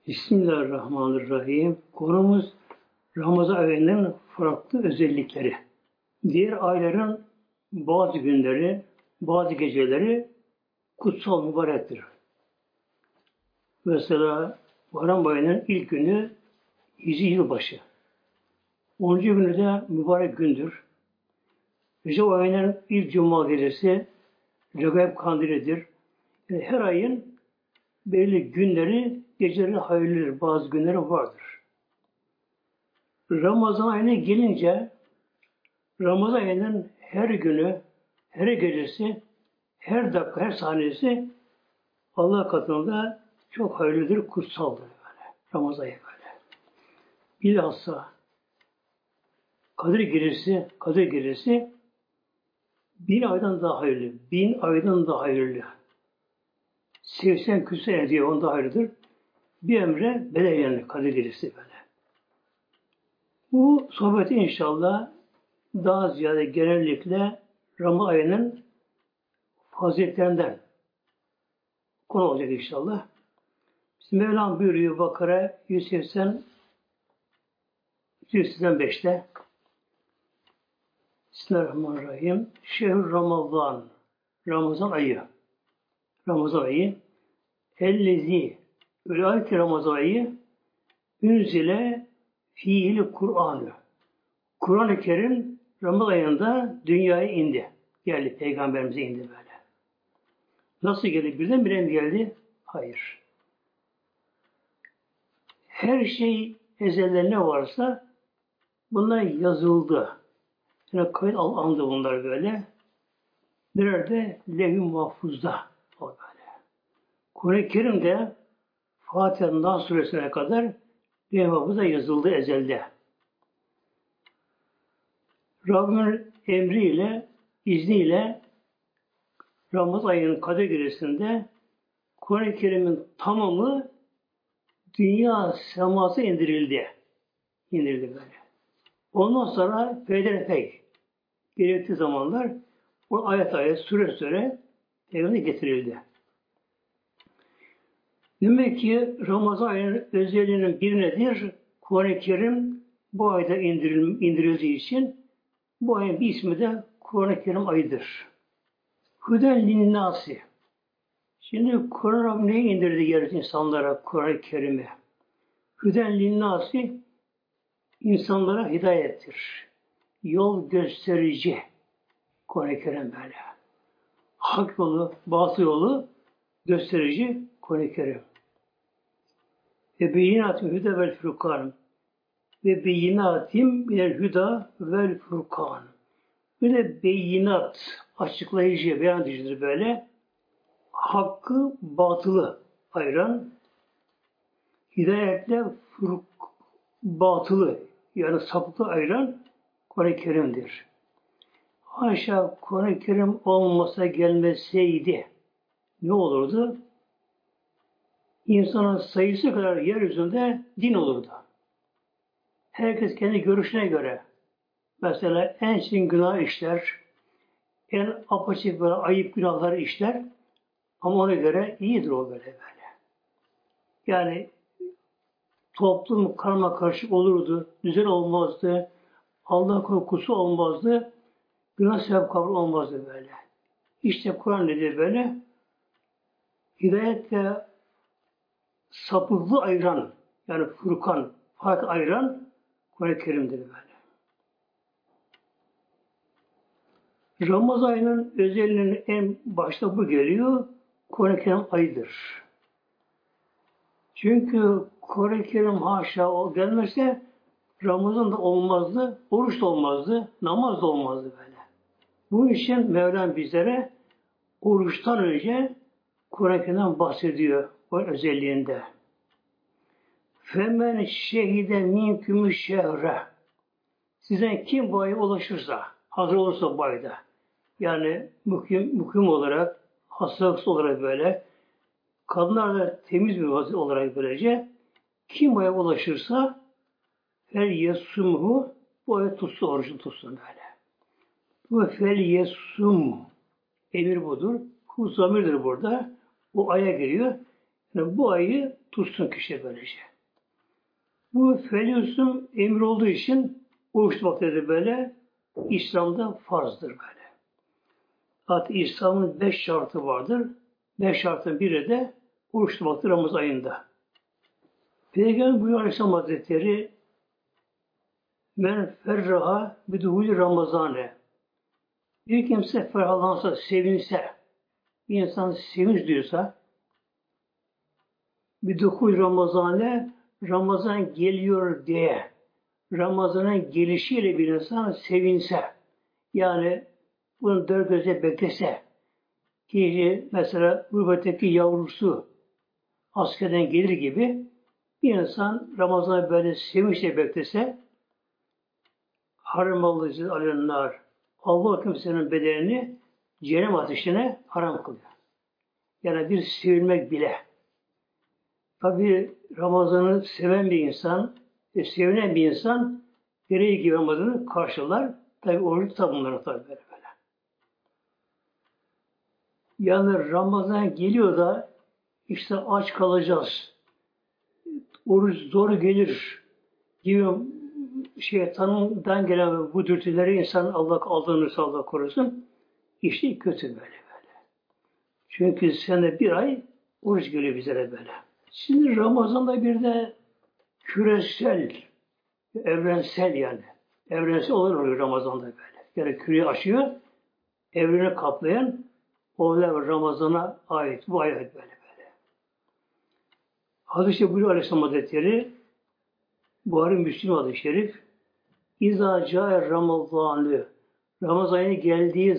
Bismillahirrahmanirrahim. Konumuz Ramazan ayının farklı özellikleri. Diğer ayların bazı günleri, bazı geceleri kutsal mübarektir. Mesela Muharrem ayının ilk günü Hicri yılbaşı. 10. günü de mübarek gündür. Recep ayının ilk cuma gecesi Recep kandilidir. Yani her ayın belirli günleri, geceleri hayırlıdır. Bazı günleri vardır. Ramazan ayına gelince Ramazan ayının her günü, her gecesi, her dakika, her saniyesi Allah katında çok hayırlıdır, kutsaldır böyle. Ramazan ayı böyle. Bilhassa Kadir gecesi 1000 aydan daha hayırlı. 1000 aydan daha hayırlı. 80 küsur ediyor, onda hayırlıdır. Bir emre bedel yani Kadir gecesi böyle. Bu sohbeti inşallah daha ziyade genellikle Ramazan ayının faziletlerinden konu olacak inşallah. Bizim Mevlam buyuruyor Bakara 185'te Bismillahirrahmanirrahim. Şehr Ramazan Ramazan ayı ellezi öyle ay ki Ramazan ayı ünzile fiili Kur'an'ı Kur'an-ı Kerim Ramazan ayında dünyaya indi. Geldi. Peygamberimize indi böyle. Nasıl geldi? Birdenbire mi geldi? Hayır. Her şey ezelde ne varsa bunlar yazıldı. Yani kayıt alındı bunlar böyle. Nerede? Levh-i Mahfuz'da. O böyle. Kur'an-ı Kerim'de Fatiha'nın Nas suresine kadar Levh-i Mahfuz'da yazıldı ezelde. Rabbimin emriyle, izniyle Ramazan ayının Kadir gecesinde Kur'an-ı Kerim'in tamamı dünya seması indirildi. İndirildi böyle. Ondan sonra peyderpey gerektiği zamanlar o ayet süre evine getirildi. Demek ki Ramazan ayının özelliğinin bir nedir? Kur'an-ı Kerim bu ayda indirildiği için bu ayın bir ismi de Kur'an-ı Kerim ayıdır. Hüden linnâsi. Şimdi Kur'an Rabbim neyi indirdi yeryüzü insanlara Kur'an-ı Kerim'i? Hüden linnâsi insanlara hidayettir. Yol gösterici Kur'an-ı Kerim böyle. Hak yolu, batıl yolu gösterici Kur'an-ı Kerim. Ve beyinatim hüde vel furkan. Ve beyinatim minel hüda vel furkan. Bir de beyinat, açıklayıcı, beyan edicidir böyle. Hakkı, batılı ayıran, hidayetle batılı, yani sapıklı ayıran Kur'an-ı Kerim'dir. Haşa Kur'an-ı Kerim olmasa gelmeseydi ne olurdu? İnsanın sayısı kadar yeryüzünde din olurdu. Herkes kendi görüşüne göre mesela en çirkin günah işler, en apaçık böyle ayıp günahları işler ama ona göre iyidir o böyle. Yani toplum karmakarışık olurdu, düzen olmazdı, Allah korkusu olmazdı, günah sevap kavrı olmazdı böyle. İşte Kur'an nedir böyle? Hidayetle sapıklığı ayıran, yani Furkan, fark ayıran Kur'an-ı Kerim'dir böyle. Ramazan ayının özelliğinin en başta bu geliyor, Kur'an-ı Kerim ayıdır. Çünkü Kur'an-ı Kerim haşa o gelmezse Ramazan da olmazdı, oruç da olmazdı, namaz da olmazdı böyle. Bu için Mevlam bizlere oruçtan önce Kur'an-ı Kerim'den bahsediyor o özelliğinde. Femen şehide minkümü şehre. Sizden kim bu aya ulaşırsa, hazır olursa bu ayda, yani mukim olarak, hastalıksız olarak böyle, kadınlar da temiz bir vaziyet olarak böylece, kim bu aya ulaşırsa, fel yesumhu, bu aya tutsun, oruçlu tutsun böyle. Bu fel yesum, emir budur. Kul zamirdir burada. O aya giriyor. Yani bu ayı tutsun kişi böylece. Bu Felyus'un emri olduğu için oruç tutmak böyle İslam'da farzdır böyle. Hatta İslam'ın 5 şartı vardır. 5 şartın biri de oruç tutmaktır Ramazan ayında. Peygamber buyuruyor Aleyhisselam Hazretleri men ferraha biduhuli Ramazane bir kimse ferahlansa, sevinse, bir insan sevinç duysa biduhul Ramazane Ramazan geliyor diye Ramazan'ın gelişiyle bir insan sevinse yani bunu dört gözle beklese ki mesela gurbetteki yavrusu askerden gelir gibi bir insan Ramazan'ı böyle sevinçle beklese haram alıcı alınlar. Allah kimsenin bedenini cehennem ateşine haram kılıyor. Yani bir sevilmek bile. Tabi Ramazan'ı seven bir insan, sevinen bir insan gereği gibi Ramazan'ı karşılar. Tabi oruç tutar bunları tabi böyle. Yani Ramazan geliyor da işte aç kalacağız. Oruç zor gelir gibi şeytandan gelen bu dürtüleri insan Allah aldığını Allah korusun. İşte kötü böyle. Çünkü sene bir ay oruç geliyor bize de böyle. Şimdi Ramazan'da bir de küresel, evrensel yani. Evrensel oluyor Ramazan'da böyle. Yani küreyi aşıyor, evreni kaplayan olaylar Ramazan'a ait. Bu ayet böyle. Hadis-i Buyur Aleyhisselam Hazretleri Buhari Müslim hadis-i şerif İzâ câe Ramazan'ı Ramazan ayı geldiği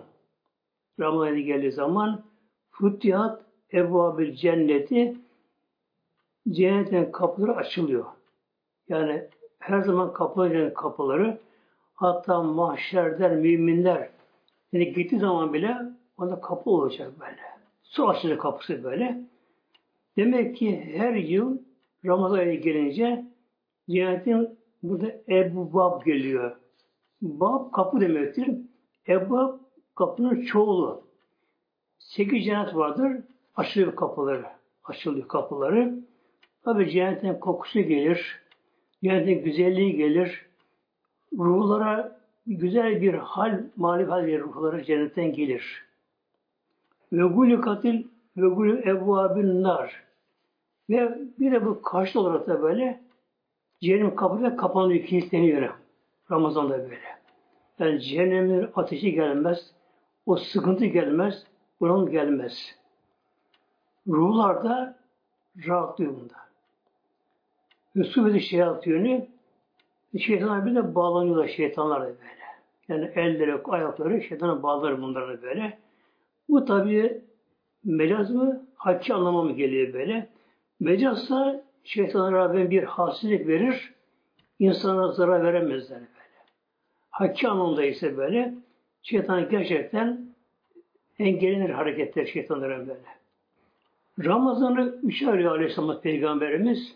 zaman Futihat Ebvâbil Cenneti cennetin kapıları açılıyor. Yani her zaman kapıları hatta mahşerden müminler yani gittiği zaman bile onda kapı olacak böyle. Su açılacak kapısı böyle. Demek ki her yıl Ramazan ayı gelince cennetin burada Ebu-Bab geliyor. Bab kapı demektir. Ebu kapının çoğulu. 8 cennet vardır. Açılıyor kapıları. Tabi cennetin kokusu gelir. Cennetin güzelliği gelir. Ruhlara güzel bir manevi hal verir ruhlara cennetten gelir. Ve gulikatil ve gulü evvabin nar. Ve bir de bu karşı olarak da böyle cehennem kapısı kapanıyor, kilitleniyor. Ramazan'da böyle. Yani cehennemin ateşi gelmez, o sıkıntı gelmez, bunun gelmez. Ruhlar da rahatlıyor bunda. Ve sürekli şeytanı şeytanlar bir de bağlanıyorlar şeytanlar da böyle. Yani elleri, ayakları şeytana bağlar bunları böyle. Bu tabi mecaz mı, hakki anlama mı geliyor böyle. Mecazsa şeytana Rabbim bir halsizlik verir, insana zarar veremezler böyle. Hakki anlamda ise böyle, şeytan gerçekten engellenir hareketler şeytanların böyle. Ramazan'ı 3'e arıyor Aleyhisselam Peygamberimiz.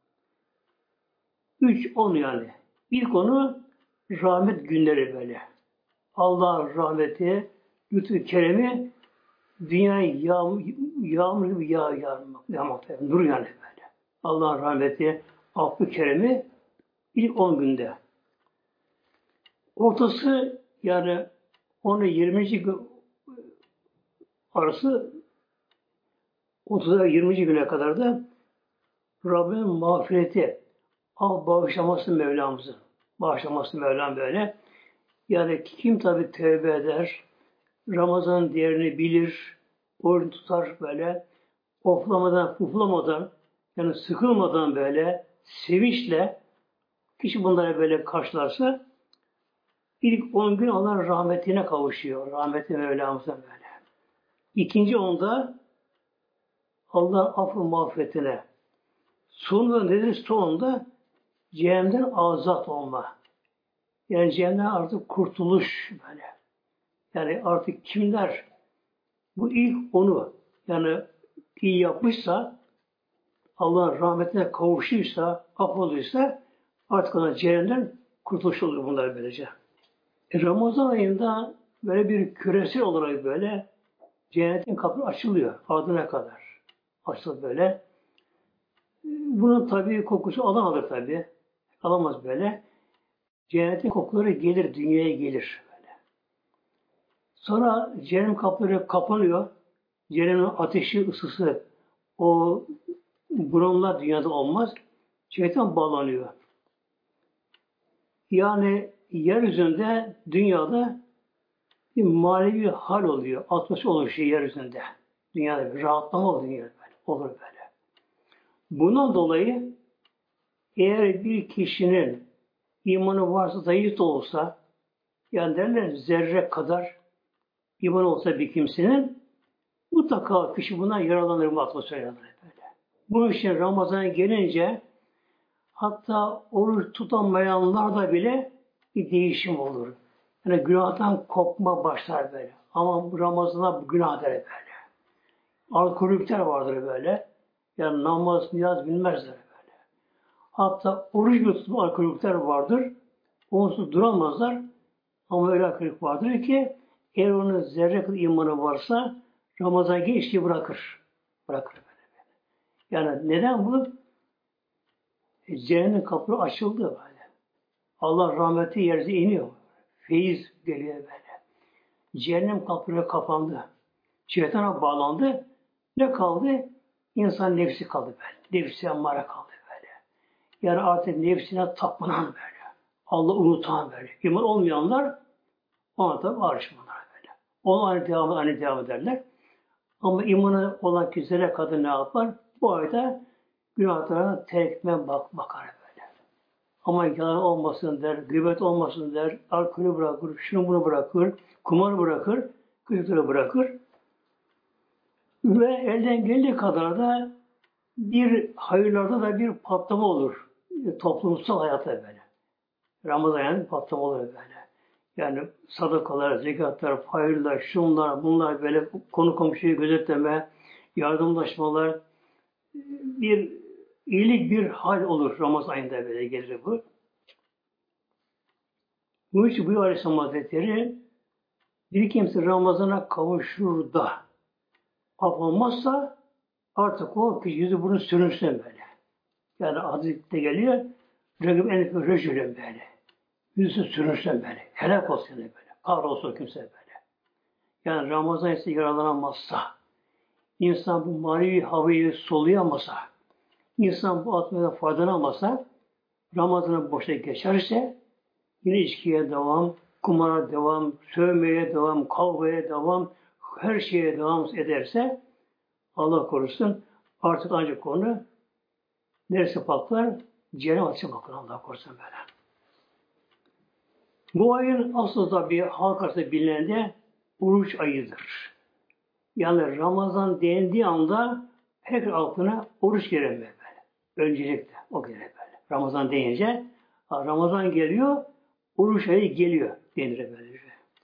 3-10 yani. İlk onu rahmet günleri böyle. Allah rahmeti, lütfu keremi dünyaya yağmur gibi yağmakta. Nur yani böyle. Allah'ın rahmeti, affı keremi ilk 10 günde. Ortası yani 10 ile 20. gün arası 30'a 20. güne kadar da Rabbinin mağfireti, bağışlaması Mevlamızın. Bağışlaması Mevlam böyle. Yani kim tabi tövbe eder, Ramazan'ın değerini bilir, oruç tutar böyle, puflamadan, yani sıkılmadan böyle, sevinçle kişi bunları böyle karşılarsa ilk 10 gün Allah'ın rahmetine kavuşuyor. Rahmeti Mevlamız'a böyle. İkinci onda Allah'ın affı mağfiretine. Sonunda nedir? Sonunda cehennemden azat olma. Yani cehennemden artık kurtuluş böyle. Yani artık kimler bu ilk onu yani iyi yapmışsa Allah'ın rahmetine kavuşuysa, affoluysa artık ona cehennemden kurtuluş olur bunlar böylece. Ramazan ayında böyle bir küresel olarak böyle cennetin kapıları açılıyor ardına kadar. Açılır böyle. Bunun tabii kokusu alamadı tabii. Alamaz böyle. Cennetin kokuları gelir, dünyaya gelir. Böyle. Sonra cehennem kapıları kapanıyor. Cehennemin ateşi, ısısı, o bronlar dünyada olmaz. Şeytan bağlanıyor. Yani yeryüzünde, dünyada bir manevi hal oluyor. Atmosfer oluşuyor yeryüzünde. Dünyada bir rahatlama oluyor. Böyle. Olur böyle. Bundan dolayı eğer bir kişinin imanı varsa, zayıf da olsa, yani derler zerre kadar iman olsa bir kimsenin mutlaka kişi bundan yaralanır mı atmosfer yaralanır böyle. Bunun için Ramazan gelince hatta oruç tutamayanlar da bile bir değişim olur. Yani günahtan kopma başlar böyle. Ama bu Ramazan'a bu günah der böyle. Alkolikler vardır böyle. Yani namaz, niyaz bilmezler böyle. Hatta oruç tutup alkolikler vardır. Onsuz duramazlar. Ama öyle alkolik vardır ki eğer onun zerre kadar imanı varsa Ramazan geçti bırakır. Bırakır böyle. Yani neden bu? Cehennem kapıları açıldı böyle. Allah rahmeti yerine iniyor. Feyiz geliyor böyle. Cehennem kapıları kapandı. Şeytana bağlandı. Ne kaldı? İnsan nefsi kaldı böyle. Nefsi ammare kaldı böyle. Yani artık nefsine tapınan böyle. Allah unutan böyle. İman olmayanlar ona tabi ayrışmalar böyle. Ona aynı devam ederler. Ama imanı olan kişilere kadın ne yapar? Bu ayda günahlarına terk etmeye bakar böyle. Ama yalan olmasın der, gıybet olmasın der, alkolü bırakır, şunu bunu bırakır, kumar bırakır, kıyıkları bırakır. Ve elden geldiği kadar da bir hayırlarda da bir patlama olur. Toplumsal hayatta böyle. Ramazan yani patlama olur böyle. Yani sadakalar, zekatlar, hayırlar, şunlar, bunlar böyle konu komşuyu gözetleme, yardımlaşmalar, bir iyilik bir hal olur Ramazan ayında böyle gelir bu. Bu için bu Aleyhisselam Hazretleri bir kimse Ramazan'a kavuşur da af olmazsa artık o kişi yüzü burnu sürünsün böyle. Yani hadiste geliyor Regim enfe rejülün böyle. Yüzü sürünsün böyle. Helak olsun böyle. Kahrolsun kimse böyle. Yani Ramazan ise yaralanamazsa, insan bu manevi havayı soluyamasa, insan bu atmadan faydalanamasa, Ramazan'ı boşa geçerse, yine içkiye devam, kumara devam, sövmeye devam, kavgaya devam, her şeye devam ederse, Allah korusun, artık ancak konu neresi patlar? Cehennem ateşi patlar Allah korusun böyle. Bu ayın aslında bir halk arasında bilinen de oruç ayıdır. Yani Ramazan dendiği anda herkes aklına oruç gelir böyle. Öncelikle o gelir böyle. Ramazan deyince Ramazan geliyor, oruç ayı geliyor denir böylece.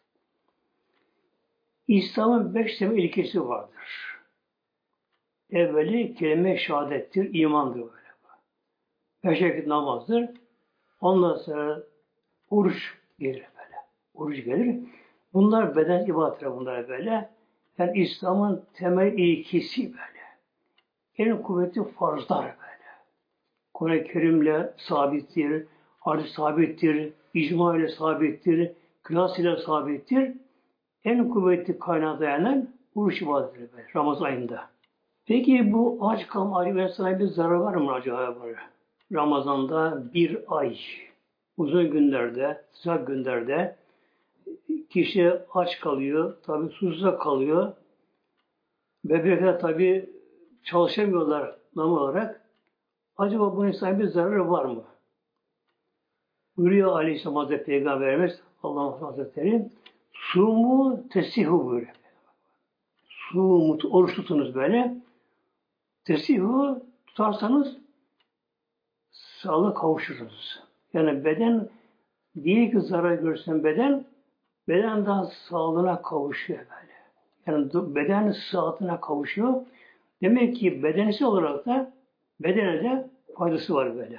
İslam'ın 5 temel ilkesi vardır. Evveli kelime-i şehadettir, imandır böyle. 5 vakit namazdır. Ondan sonra oruç gelir böyle. Oruç gelir. Bunlar beden ibadetleri bunlar böyle. Yani İslam'ın temel ilkesi böyle. En kuvvetli farzlar böyle. Kur'an-ı Kerim'le sabittir, hadis sabittir, icma ile sabittir, kıyas ile sabittir. En kuvvetli kaynağa dayanan oruç ibadetleri böyle Ramazan ayında. Peki bu aç kalma ayrı bir zarar var mı acaba böyle? Ramazan'da bir ay uzun günlerde, sıcak günlerde kişi aç kalıyor, tabi susuz kalıyor. Bebekler tabi çalışamıyorlar normal olarak. Acaba bu insan bir zararı var mı? Buyuruyor Aleyhisselam Hazretleri Peygamberimiz Allah Hazretleri sumu tesihu buyuruyor. Sumu oruç tutunuz böyle. Tesihu tutarsanız sağlığa kavuşursunuz. Yani beden değil ki zarar görsen beden daha sağlığına kavuşuyor böyle. Yani beden sıhhatine kavuşuyor. Demek ki bedenisi olarak da bedene de faydası var böyle.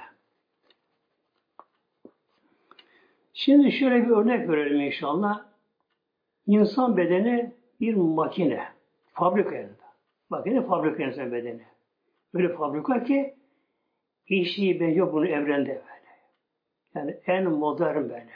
Şimdi şöyle bir örnek verelim inşallah. İnsan bedeni bir makine. Fabrika yanında. Makine fabrika insan bedeni. Öyle fabrika ki eşiği ben yok bunun evrende böyle. Yani en modern böyle.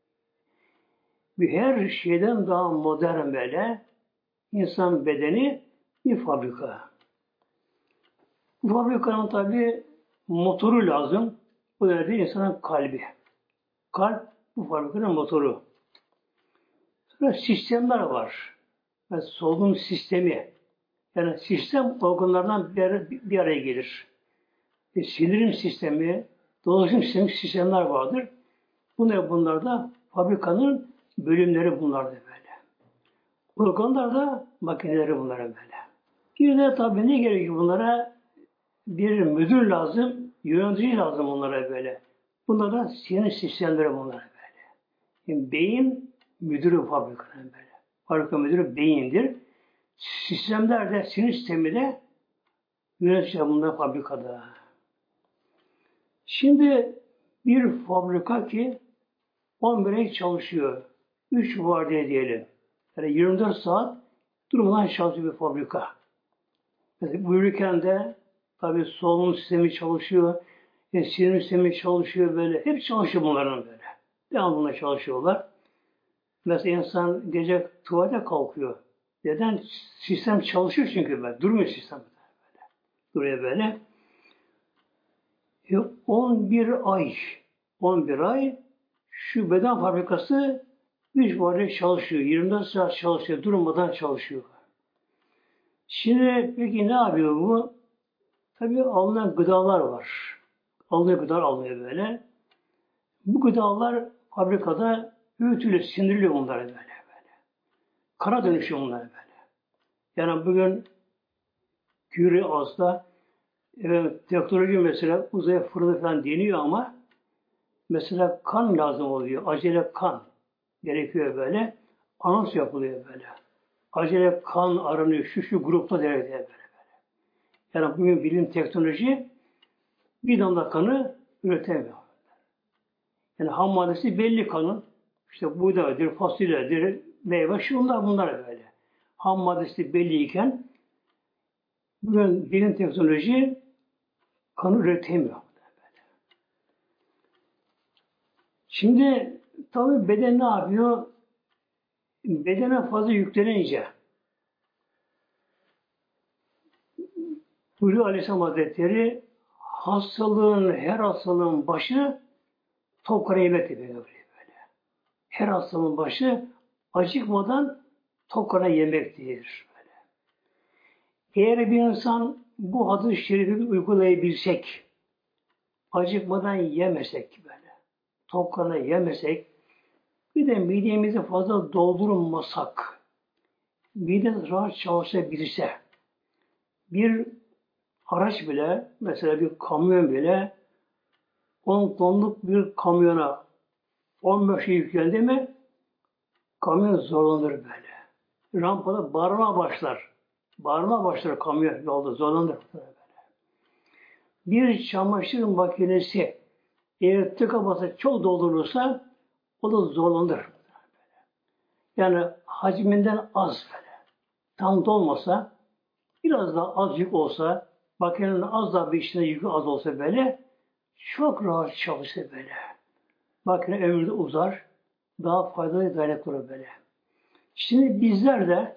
Her şeyden daha modern böyle. İnsan bedeni bir fabrika. Bu fabrikanın tabi motoru lazım. Bu da değil insanın kalbi. Kalp bu fabrikanın motoru. Sonra sistemler var. Yani solunum sistemi. Yani sistem organlardan bir araya gelir. Sindirim sistemi, dolaşım sistemler vardır. Bunlar da fabrikanın bölümleri bunlar da böyle. Organlar da makineleri bunlara böyle. Bir de tabii ne gerekiyor bunlara? Bir müdür lazım, yönetici lazım onlara böyle. Bunlar da sinir sistemleri bunlara böyle. Yani beyin müdürü fabrikanın böyle. Fabrika müdürü beyindir. Sistemler de, sinir sistemi de yönetici bunlar fabrikada. Şimdi bir fabrika ki 11 ay çalışıyor. 3 vardiya diyelim. Yani 24 saat durmadan çalışıyor bir fabrika. Mesela buyururken de tabii solunum sistemi çalışıyor, sinir sistemi çalışıyor böyle. Hep çalışıyor bunların böyle. Devamlı çalışıyorlar. Mesela insan gece tuvalete kalkıyor. Neden? Sistem çalışıyor çünkü böyle. Durmuyor sistem böyle. Duruyor böyle. 11 ay 11 ay şu beden fabrikası 3 vardiya çalışıyor. 24 saat çalışıyor. Durmadan çalışıyor. Şimdi peki ne yapıyor bu? Tabii alınan gıdalar var. Aldığı gıdalar alıyor böyle. Bu gıdalar fabrikada öğütülüyor, sindiriliyor bunlar böyle. Kana dönüşüyor bunlar böyle. Yani bugün Curie Az'da teknoloji mesela uzaya fırladı falan deniyor ama mesela kan lazım oluyor. Acele kan gerekiyor böyle. Anons yapılıyor böyle. Acele kan aranıyor. Şu grupta derece böyle. Yani bugün bilim teknoloji bir damla kanı üretemiyor. Yani ham maddesi belli kanın. İşte buğdaydır, fasulyedir, meyve, bunlar böyle. Ham maddesi belliyken bugün bilim teknoloji kanı üretemiyor. Şimdi tabii beden ne yapıyor? Bedene fazla yüklenince buyuruyor Aleyhisselam Hazretleri her hastalığın başı tok karnı yemek böyle. Her hastalığın başı acıkmadan tok karnı yemektir. Böyle. Eğer bir insan bu hadis-i şerifi uygulayabilsek, acıkmadan yemesek böyle, tok karnı yemesek, bir de midemizi fazla doldurmasak, mide rahat çalışabilse, bir araç bile, mesela bir kamyon bile 10 tonluk bir kamyona 15 yüklendi mi kamyon zorlanır böyle. Rampada bağırma başlar. Bağırma başlar kamyon yolda zorlanır. Böyle. Bir çamaşır makinesi eğer tıka basa çok doldurulursa o da zorlanır. Yani hacminden az böyle. Tam dolmasa biraz daha az yük olsa makinenin az daha bir içine yükü az olsa böyle çok rahat çalışır böyle. Makine ömrü de uzar. Daha faydalı dayanak olur böyle. Şimdi bizler de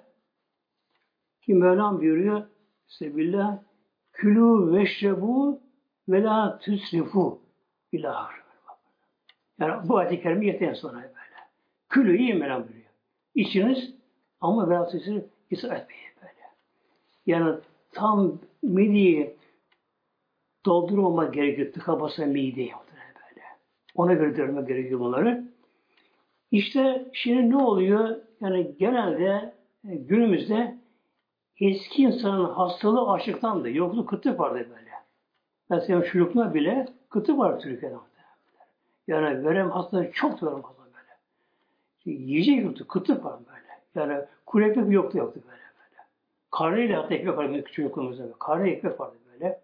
ki Mevlam buyuruyor Sebillah külü veşrebu ve la tüsrifu bilahar. Yani bu ayet-i kerime yeter sonra böyle. Külü iyi Mevlam buyuruyor. İçiniz ama ve la tüsrifu israf etmeyin böyle. Yani tam mideyi doldurmamak gerekiyor. Tıka basa mideyi böyle. Ona göre dönmek gerekiyor bunları. İşte şimdi ne oluyor? Yani genelde günümüzde eski insanın hastalığı açlıktandı. Yokluk kıtlık vardı böyle. Mesela çocuklar bile kıtlık var Türkiye'de. Yani verem hastalığı çok verem hastalığı böyle. Yiyecek yoktu, kıtlık var böyle. Yani kuru ekmek yoktu böyle. Karnıyla hatta ekmek vardı çocukluğumuzda. Karnı ekmek vardı böyle.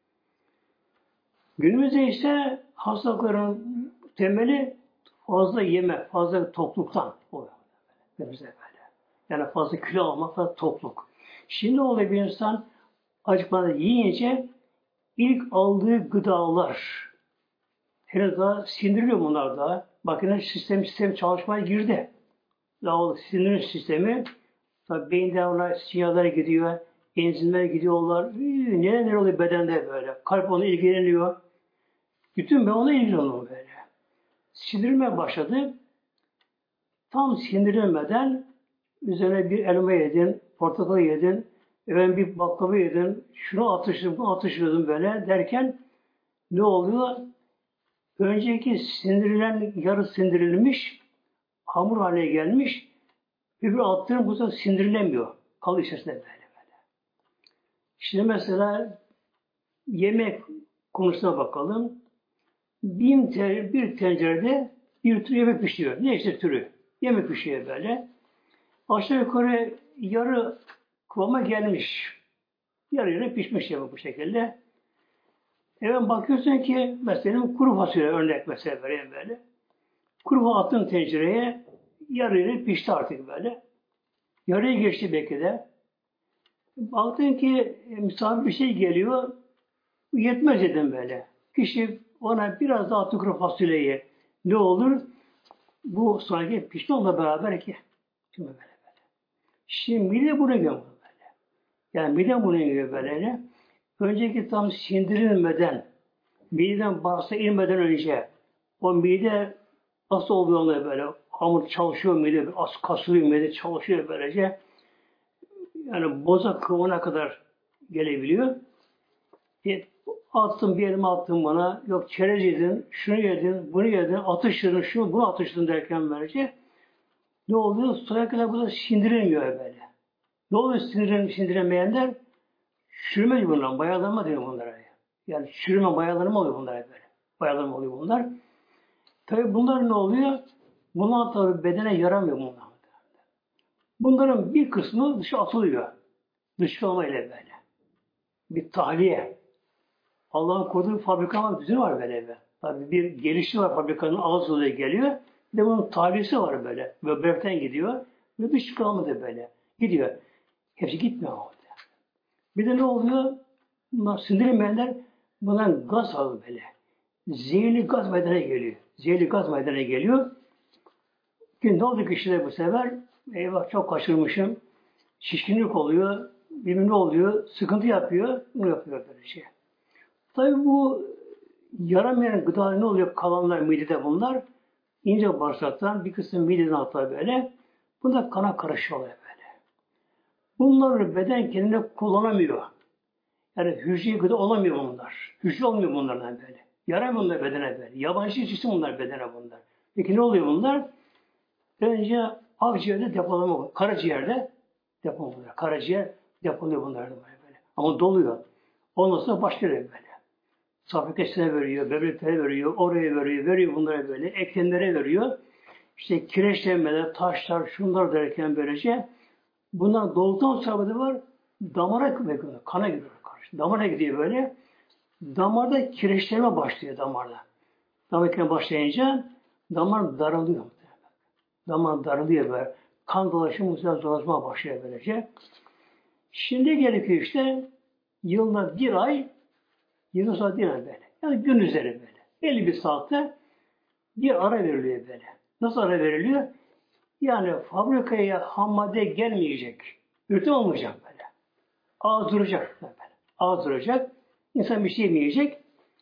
Günümüzde ise hastalıkların temeli fazla yeme, fazla tokluktan oluyor. Böyle. Yani fazla kilo almak, fazla tokluk. Şimdi oluyor bir insan acıkmadan yiyince ilk aldığı gıdalar henüz daha sindiriliyor bunlar da. Bakın sistem çalışmaya girdi. Daha o sindirim sistemi tabi beyinden ona sinyaller gidiyor, enzimler gidiyorlar. Neler oluyor bedende böyle. Kalp ona ilgileniyor. Bütün ben ona ilgileniyorum böyle. Sindirilmeye başladı. Tam sindirilmeden üzerine bir elma yedin, portakal yedin, bir baklava yedin, şunu atıştırdım, bunu atıştırdım böyle derken ne oluyor? Önceki sindirilen, yarı sindirilmiş, hamur haline gelmiş, öbür attığın bu sefer sindirilemiyor. Kalıyor içerisinde böyle. Şimdi mesela yemek konusuna bakalım. Bir tencerede bir tür yemek pişiyor. Ne işte türü? Yemek pişiyor böyle. Aşağı yukarı yarı kıvama gelmiş. Yarı yarı pişmiş yemek bu şekilde. Hemen bakıyorsun ki mesela kuru fasulye örnek mesela vereyim böyle. Kuru fasulye attın tencereye yarı yarı pişti artık böyle. Yarıya geçti belki de. Baktın ki misafir bir şey geliyor. Bu yetmez dedim böyle. Kişi ona biraz daha attı kuru fasulyeyi. Ne olur? Bu sonraki pişti onunla beraber ki. Şimdi böyle. Şimdi mide bunu yiyor böyle. Yani mide bunu yiyor böyle. Önceki tam sindirilmeden, mideden bağırsa inmeden önce o mide nasıl oluyor onunla böyle? Hamur çalışıyor mide, kasılıyor mide, çalışıyor böylece. Yani boza kıvamına kadar gelebiliyor. Attım bir elime attım bana, yok çerez yedin, şunu yedin, bunu yedin, atıştırdın, şunu bunu atıştırdın derken böylece ne oluyor? Sonraki kadar bu da sindirilmiyor böyle. Ne oluyor sindiremeyenler? Çürüme bunlar, bayalanma diyor bunlara. Yani çürüme, bayalanma oluyor bunlara böyle. Bayalanma oluyor bunlar. Tabi bunlar ne oluyor? Bunlar tabi bedene yaramıyor bunlar. Bunların bir kısmı dışa atılıyor. Dışkılama ile böyle. Bir tahliye. Allah'ın koruduğu fabrika düzeni var böyle. Tabi bir gelişi var fabrikanın ağzı geliyor. Bir de bunun tahliyesi var böyle. Böbrekten gidiyor. Ve dışkılama da böyle. Gidiyor. Hepsi gitmiyor orada. Bir de ne oluyor? Bunlar sindirilmeyenler bundan gaz alıyor böyle. Zehirli gaz meydana geliyor. Zehirli gaz meydana geliyor. Ki ne oldu kişide bu sefer? Eyvah çok kaçırmışım. Şişkinlik oluyor. Bilmem ne oluyor. Sıkıntı yapıyor. Bunu yapıyor böyle şey. Tabii bu yaramayan gıda ne oluyor? Kalanlar midede bunlar. İnce bağırsaktan bir kısım mideden hatta böyle. Bunda kana karışıyorlar böyle. Bunları beden kendine kullanamıyor. Yani hücre gıda olamıyor bunlar. Hücre olmuyor bunlardan böyle. Yaramıyor bunlar bedene böyle. Yabancı cisim bunlar bedene bunlar. Peki ne oluyor bunlar? Önce akciğerde depolama, karaciğerde depolama. Karaciğer depoluyor bunlar böyle. Ama doluyor. Ondan sonra başlıyor böyle. Safra veriyor, böbreklere veriyor, oraya veriyor bunlara böyle, eklemlere veriyor. İşte kireçlenmeler, taşlar, şunlar derken böylece bunlar dolduktan sonra da var damara gidiyor, kana gidiyor. Damara gidiyor böyle. Damarda kireçlenme başlıyor damarda. Damar başlayınca damar daralıyor. Damar daralıyor böyle. Kan dolaşımı zorlaşmaya başlıyor böylece. Şimdi gerekiyor işte yılda bir ay 20 saat değil böyle. Yani gün üzeri böyle. 51 saatte bir ara veriliyor böyle. Nasıl ara veriliyor? Yani fabrikaya ham madde gelmeyecek. Üretim olmayacak böyle. Ağız duracak böyle. Ağız duracak. İnsan bir şey yemeyecek.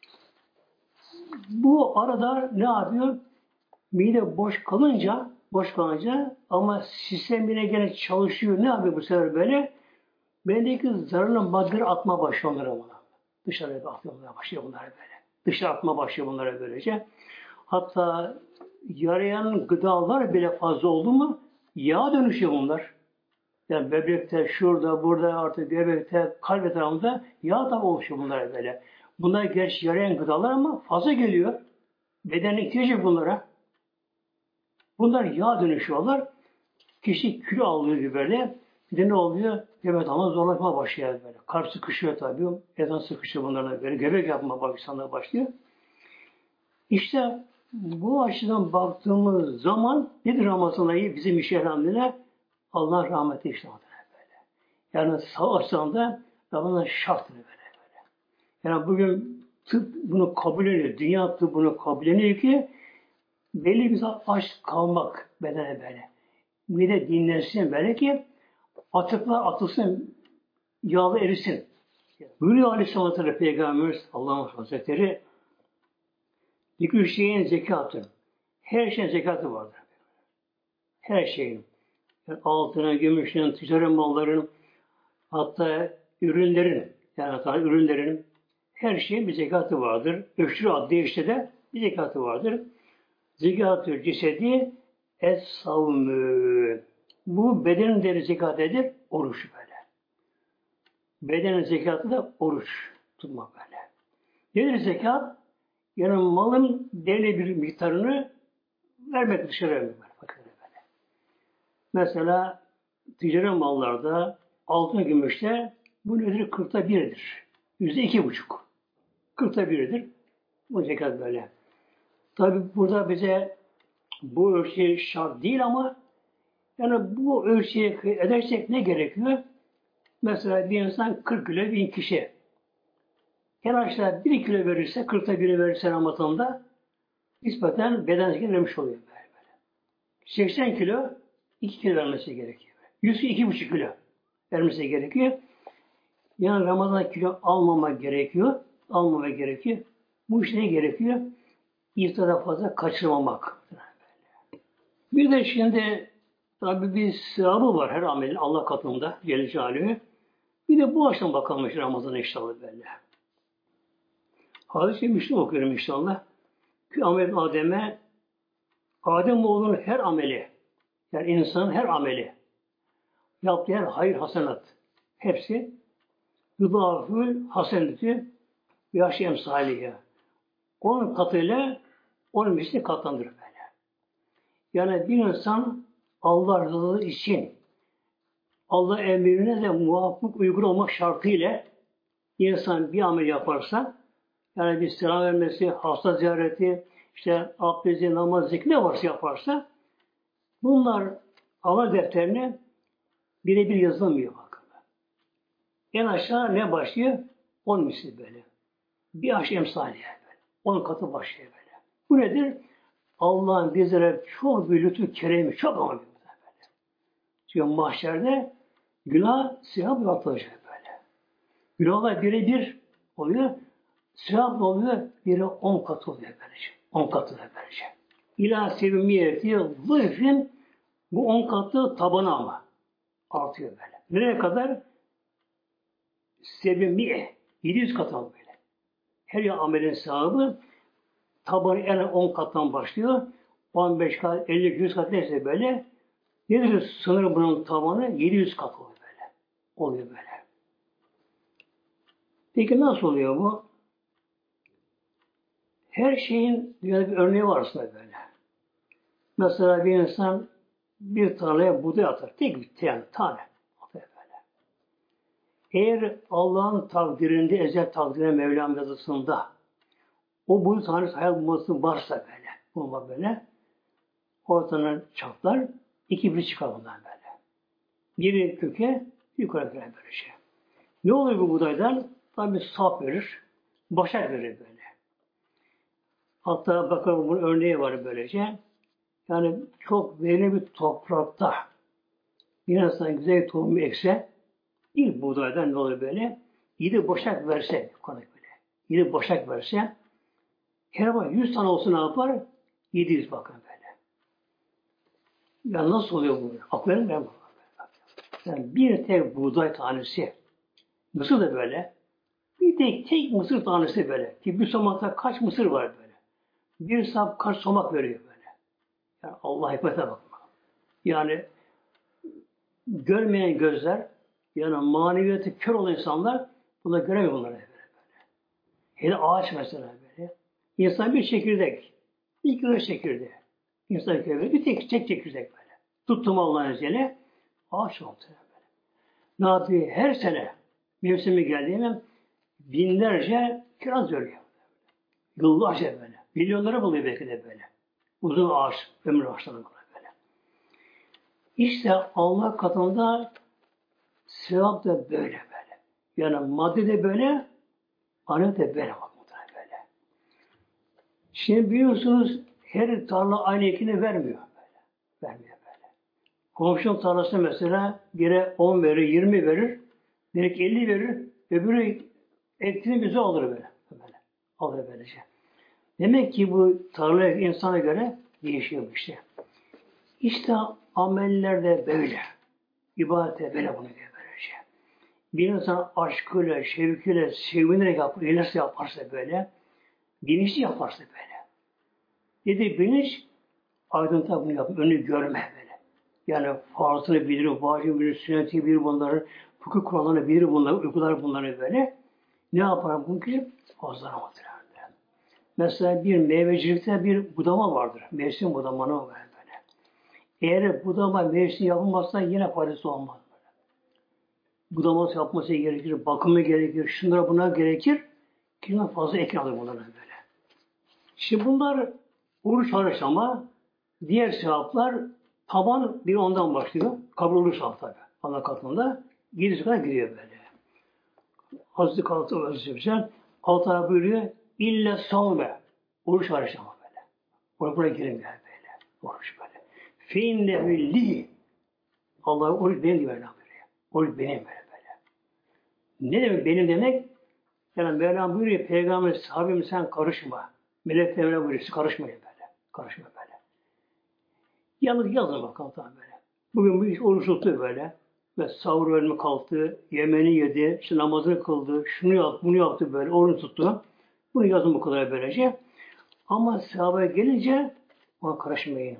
Bu arada ne yapıyor? Mide boş kalınca ama sistem yine gene çalışıyor. Ne yapıyor bu sefer böyle? Bendeki zararlı maddeleri atma başlıyor onlara buna. Dışarıya atmaya başlıyor bunlara böyle. Dışarı atma başlıyor bunlara böylece. Hatta yarayan gıdalar bile fazla oldu mu yağa dönüşüyor bunlar. Yani böbrekte, şurada, burada artık böbrekte, kalp etrafında yağ da oluşuyor bunlara böyle. Bunlar gerçi yarayan gıdalar ama fazla geliyor. Bedenin ihtiyacı bunlara. Bunlar yağ dönüşüyorlar. Kişi kilo alıyor gibi böyle. Bir de ne oluyor? Göbek alma zorlaşma başlıyor böyle. Kalp sıkışıyor tabii. Ezan sıkışıyor bunlarla böyle. Göbek yapma insanlar başlıyor. İşte bu açıdan baktığımız zaman nedir Ramazan ayı? Bizim iş elhamdülillah Allah rahmeti işte böyle. Yani sağ açıdan da Ramazan şarttır böyle. Yani bugün tıp bunu kabul ediyor. Dünya tıbbı bunu kabul ediyor ki belli bir aç kalmak bedene böyle. Mide dinlensin böyle ki atıklar atılsın, yağlı erisin. Buyuruyor Aleyhisselatü Vesselam Peygamberimiz Allah'ın Hazretleri iki şeyin zekatı. Her şeyin zekatı vardır. Her şeyin. Yani altının, gümüşün, ticaret malların, hatta ürünlerin, yani hatta ürünlerin her şeyin bir zekatı vardır. Öşrü adlı işte de bir zekatı vardır. Zekatı cesedi es-savmü. Bu bedenin de zekat edir, oruç böyle. Bedenin zekatı da oruç tutmak böyle. Nedir zekat? Yani malın belli bir miktarını vermek dışarı vermek. Böyle. Mesela ticari mallarda altın gümüşte bu nedir? 40'ta 1'dir. %2,5. 40'ta 1'dir. Bu zekat böyle. Tabi burada bize bu ölçü şart değil ama yani bu ölçüye edersek ne gerekiyor? Mesela bir insan 40 kilo bir kişi. En aşağı 1 kilo verirse, 40'ta 1'i verirse Ramazan'da nispeten beden zekatı vermiş oluyor. Böyle. 80 kilo 2 kilo vermesi gerekiyor. 100 2,5 kilo vermesi gerekiyor. Yani Ramazan kilo almamak gerekiyor. Almamak gerekiyor. Bu iş ne gerekiyor? İftara fazla kaçırmamak. Bir de şimdi tabi bir sevabı var her amelin Allah katında Celle Celaluhu. Bir de bu açıdan bakalım Ramazan'a inşallah böyle. Hadis-i Müslim okuyorum inşallah. Ki Ahmet Adem oğlunun her ameli, yani insanın her ameli, yaptığı her hayır hasenat, hepsi yudâfül haseneti yaş emsaliye. Onun katıyla onun misli katlandır böyle. Yani bir insan Allah rızası için Allah emrine de muvaffak uygun olmak şartıyla insan bir amel yaparsa yani bir selam vermesi, hasta ziyareti, işte abdesti, namaz, zikri ne varsa yaparsa bunlar amel defterine birebir yazılmıyor bakın. En aşağı ne başlıyor? 10 misli böyle. Bir aşağı emsaliye böyle. 10 katı başlıyor böyle. Bu nedir? Allah'ın bizlere çok bir lütfu keremi, çok ama böyle. Çünkü mahşerde günah sevap atılacak böyle. Günahlar birebir oluyor. Sevap oluyor? Biri 10 katı oluyor böylece. 10 katı oluyor böylece. İlâ sevimiyeti zırfin bu 10 katı tabana ama artıyor böyle. Nereye kadar? Sevimiye. 700 katı böyle. Her yıl amelin sahibi tabanı en 10 kattan başlıyor. 15 kat, 50, 100 kat neyse böyle. Nedir sınır bunun tabanı? 700 kat oluyor böyle. Oluyor böyle. Peki nasıl oluyor bu? Her şeyin dünyada bir örneği var aslında böyle. Mesela bir insan bir tarlaya buğday atar. Tek bir tane atar böyle. Eğer Allah'ın takdirinde, ezel takdirine Mevlam yazısında o buğday tanesi hayal bulması varsa böyle, bulma böyle, ortadan çatlar, iki bir çıkar bundan böyle. Biri köke, yukarı böyle şey. Ne oluyor bu buğdaydan? Tabi sap verir, başak verir böyle. Hatta bakalım bunun örneği var böylece. Yani çok verimli bir toprakta bir insan güzel tohumu ekse ilk buğdaydan ne olur böyle? 7 başak verse böyle. 7 başak verse her bak 100 tane olsun ne yapar? 700 bakın böyle. Ya nasıl oluyor bu? Aklım ben bu. Yani bir tek buğday tanesi mısır da böyle. Bir tek mısır tanesi böyle. Ki bir somakta kaç mısır var böyle. Bir sap kaç somak veriyor böyle. Yani Allah hikmete bakma. Yani görmeyen gözler, yani maneviyatı kör olan insanlar bunu göremiyor bunları böyle. Hele ağaç mesela böyle. İnsan bir çekirdek. Bir kilo çekirdeği. İnsan çekirdeği bir tek çekirdek böyle. Tuttum Allah'ın izniyle ağaç oldu böyle. Ne yapıyor? Her sene mevsimi geldiğinde binlerce kiraz görüyor. Yıllarca böyle. Milyonları buluyor belki de böyle. Uzun ağaç, ömür ağaçları böyle. İşte Allah katında sevap da böyle. Yani madde de böyle, Anet de böyle bak böyle. Şimdi biliyorsunuz her tarla aynı ekini vermiyor böyle. Vermiyor böyle. Komşunun tarlasında mesela biri 10 verir, 20 verir, biri 50 verir, öbürü ektiğini güzel alır böyle. Böyle. Alır böylece. Demek ki bu tarla insana göre değişiyor işte. İşte ameller de böyle. İbadet de böyle bunu diyor böylece. Bir insan aşkıyla, şevkiyle, sevinerek yapar, ilerse yaparsa böyle, bilinçli yaparsa böyle. Dedi bilinç, aydınlıkta bunu yapar, önünü görme böyle. Yani farzını bilir, vacibini bilir, sünneti bilir bunları, fıkıh kurallarını bilir bunları, uygular bunları böyle. Ne yapar bu kişi? Fazlanamadır. Mesela bir meyvecilikte bir budama vardır. Mevsim budamanı var böyle. Eğer budama mevsim yapılmazsa yine faydası olmaz. Budaması yapması gerekir, bakımı gerekir, şunlara buna gerekir. Kime fazla ekin alır bunlardan böyle. Şimdi bunlar oruç hariç ama diğer sevaplar taban bir ondan başlıyor. Kabul olursa tabi. Allah katında gerisi kadar gidiyor böyle. Hazreti Kaltı Özgürsen Allah buyuruyor illa savme. Oruç hariç ama böyle. Buraya girin böyle. Oruç böyle. Feinne li. Allah oruç benim gibi böyle. Oruç benim böyle. Ne demek benim demek? Yani Mevlam buyuruyor Peygamber sahabim sen karışma. Melek Mevlam buyuruyor karışmayın böyle. Karışma böyle. Yalnız yazın bakalım tamam böyle. Bugün bu iş oruç tuttu böyle. Ve sahur ölümü kalktı, yemeğini yedi, işte namazını kıldı, şunu yaptı, bunu yaptı böyle, oruç tuttu. Bunu yazın bu kadar böylece. Ama sahabeye gelince ona karışmayın.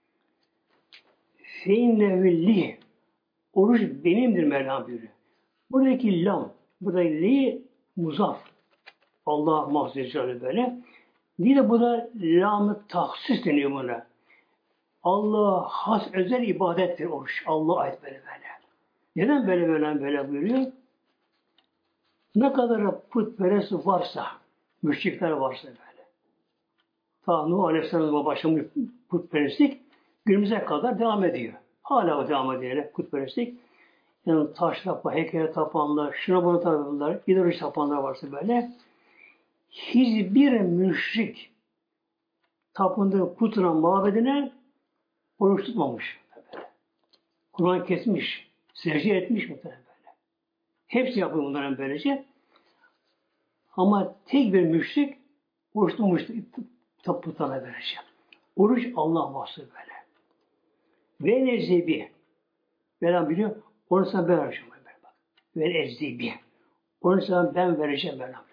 Feinne li. Oruç benimdir Mevlam buyuruyor. Buradaki lam, buradaki li muzaf. Allah mahzecali böyle. Bir de bu da lam-ı tahsis deniyor buna. Allah has özel ibadettir oruç. Allah ait böyle. Neden böyle buyuruyor? Ne kadar putperest varsa, müşrikler varsa böyle. Ta Nuh Aleyhisselam'la başlamış putperestlik günümüze kadar devam ediyor. Hala devam ediyor putperestlik. Yani taş tapan, heykel tapanlar, şuna bunu tapanlar, ideoloji tapanlar varsa böyle. Hiçbir müşrik tapındığı putuna, mabedine oruç tutmamış. Kur'an kesmiş, secde etmiş muhtemelen böyle. Hepsi yapıyor bunların böylece. Ama tek bir müşrik oruç tutmuştu putuna böylece. Oruç Allah mahsus böyle. Ve nezzebi. Mevlam biliyor, onu sana ben vereceğim. Ve nezzebi. Onu sana ben vereceğim Mevlam.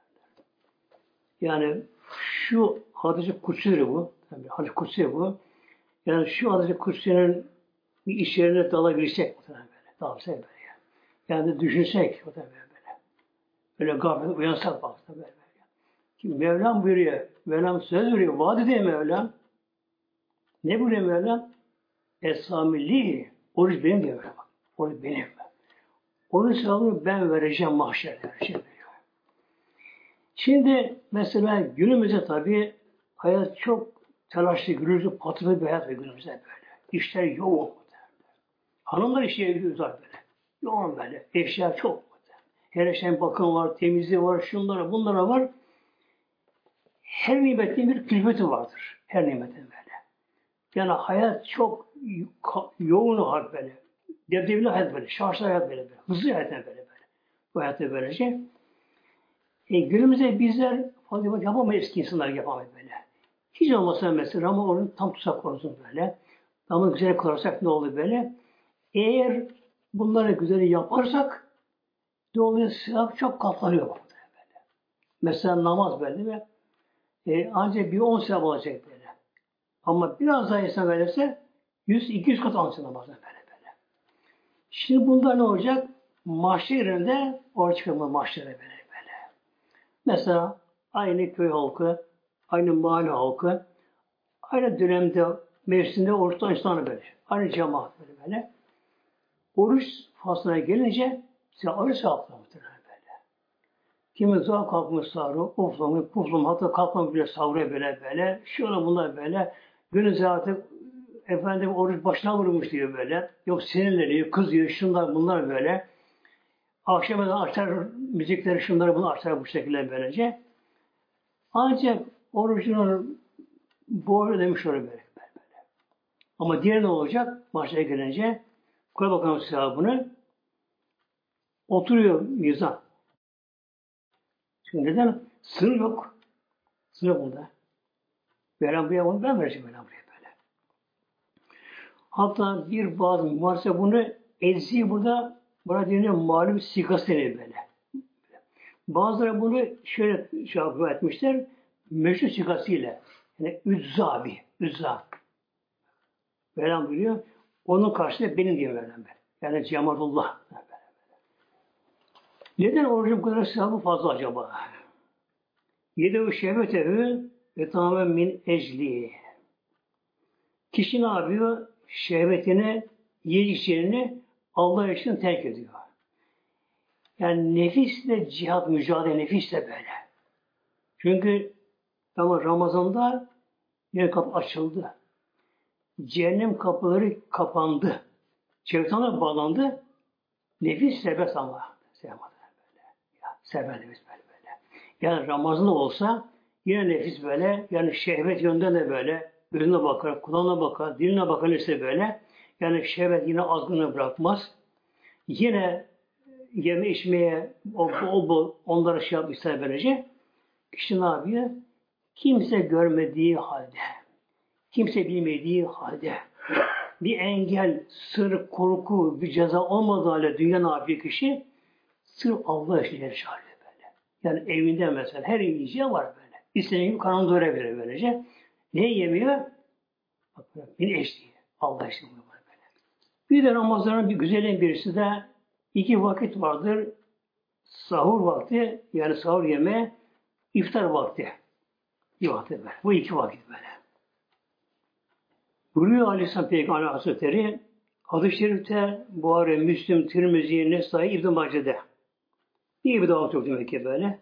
Yani şu hadis-i kutsi bu. Tabii, hadis-i kutsi bu. Yani şu hadis-i kutsi'nin bir iş yerine dalabilsek böyle. Dalsa böyle yani. Yani düşünsek böyle. Böyle gaflet uyansak baktı böyle. Ki Mevlam buyuruyor. Mevlam söz veriyor. Vaat ediyor Mevlam. Ne buyuruyor Mevlam? Es-samilli. Oruç benim diyor Mevlam. Oruç benim. Onun sevabını ben vereceğim mahşerde. Şimdi mesela günümüzde tabii hayat çok telaşlı, gürültü, patırlı bir hayat ve günümüzde böyle. İşler yoğun. Hanımlar işe gidiyorlar böyle. Yoğun böyle. Eşya çok. Her şeyin bakım var, temizliği var, şunlara, bunlara var. Her nimetin bir külfeti vardır. Her nimetin böyle. Yani hayat çok yoğun hayat böyle. Debdebili hayat böyle. Şarjlı hayat böyle. Hızlı hayat böyle. Bu hayatta böylece. Günümüzde bizler fazla yapamayız, eski insanlar yapamayız böyle. Hiç olmasa mesela ama onu tam tutsak korusun böyle. Ama güzel kılarsak ne olur böyle? Eğer bunları güzel yaparsak dolayısıyla çok katlanıyor böyle. Mesela namaz böyle ve ancak bir 10 sevap olacak böyle. Ama biraz daha insan verirse 100-200 kat alsın namazdan böyle. Şimdi bunda ne olacak? Mahşer yerinde oraya çıkılma mahşere böyle. Mesela aynı köy halkı, aynı mahalle halkı, aynı dönemde mevsimde oruçtan insanı böyle. Aynı cemaat böyle. Oruç faslına gelince size oruç sağlıklı böyle. Kimi zor kalkmış sahuru, uflamış, puflamış, hatta kalkmak bile sahura böyle. Şöyle bunlar böyle. Günüzde artık efendim oruç başına vurmuş diyor böyle. Yok sinirleniyor, kızıyor, şunlar bunlar böyle. Akşama da açar müzikleri, şunları bunu açar bu şekilde böylece. Ancak orucunun boğulu demiş olur böyle. Ama diğer ne olacak? Mahşere gelince koy bakalım sevabını. Oturuyor mizan. Çünkü neden? Sınır yok. Sınır yok bunda. Veren buraya onu ben vereceğim veren buraya böyle. Hatta bir bazı varsa bunu elzi burada buna deniyor malum sikası deniyor böyle. Bazıları bunu şöyle şey etmişler. Meşhur sikasıyla. Yani üzza abi. Üzza. Veren buyuruyor. Onun karşısında benim diye veren ben. Yani Cemalullah. Neden orucun bu kadar sevabı fazla acaba? Yedev şehvetevi ve tamamen min ecli. Kişi ne yapıyor? Şehvetini, yiyeceklerini Allah için terk ediyor. Yani nefisle cihat, mücadele nefisle böyle. Çünkü ama Ramazan'da yer kapı açıldı. Cehennem kapıları kapandı. Şeytanlar bağlandı. Nefis serbest ama. Serbest nefis böyle. Yani Ramazan'da olsa yine nefis böyle. Yani şehvet yönden de böyle. Gözüne bakar, kulağına bakar, diline bakar ise böyle. Yani şehvet yine azgını bırakmaz. Yine yeme içmeye bol onlara şey yapmışlar böylece. Kişi ne yapıyor? Kimse görmediği halde, kimse bilmediği halde, bir engel, sır, korku, bir ceza olmadığı halde dünya ne yapıyor kişi? Sırf Allah için yaşıyor böyle. Yani evinde mesela her yiyeceği var böyle. İstediği gibi karnını doyurabilir böylece. Ne yemiyor? Bak, bir eşliği. Allah için bunu var böyle. Bir de Ramazan'ın bir güzelliğin birisi de iki vakit vardır. Sahur vakti, yani sahur yeme, iftar vakti. Bir vakti böyle. Bu iki vakit böyle. Buyuruyor Aleyhisselam Peygamber Hazretleri, hadis-i şerifte Buhari, Müslim, Tirmizi, Nesai, İbn-i Mace'de. İyi bir davet yok demek ki böyle.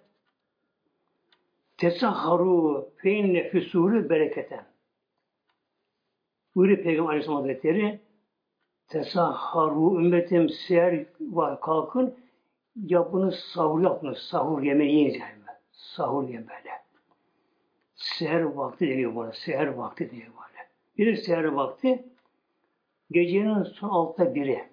Tesahharu feinne füsûlü bereketen. Buyuruyor Peygamber Aleyhisselam Hazretleri, tesahharu ümmetim seher var kalkın, yapınız sahur yapınız. Sahur yemeği yiyin yani. Sahur yiyin böyle. Seher vakti deniyor bana. Seher vakti deniyor böyle. Bir seher vakti gecenin son altta biri.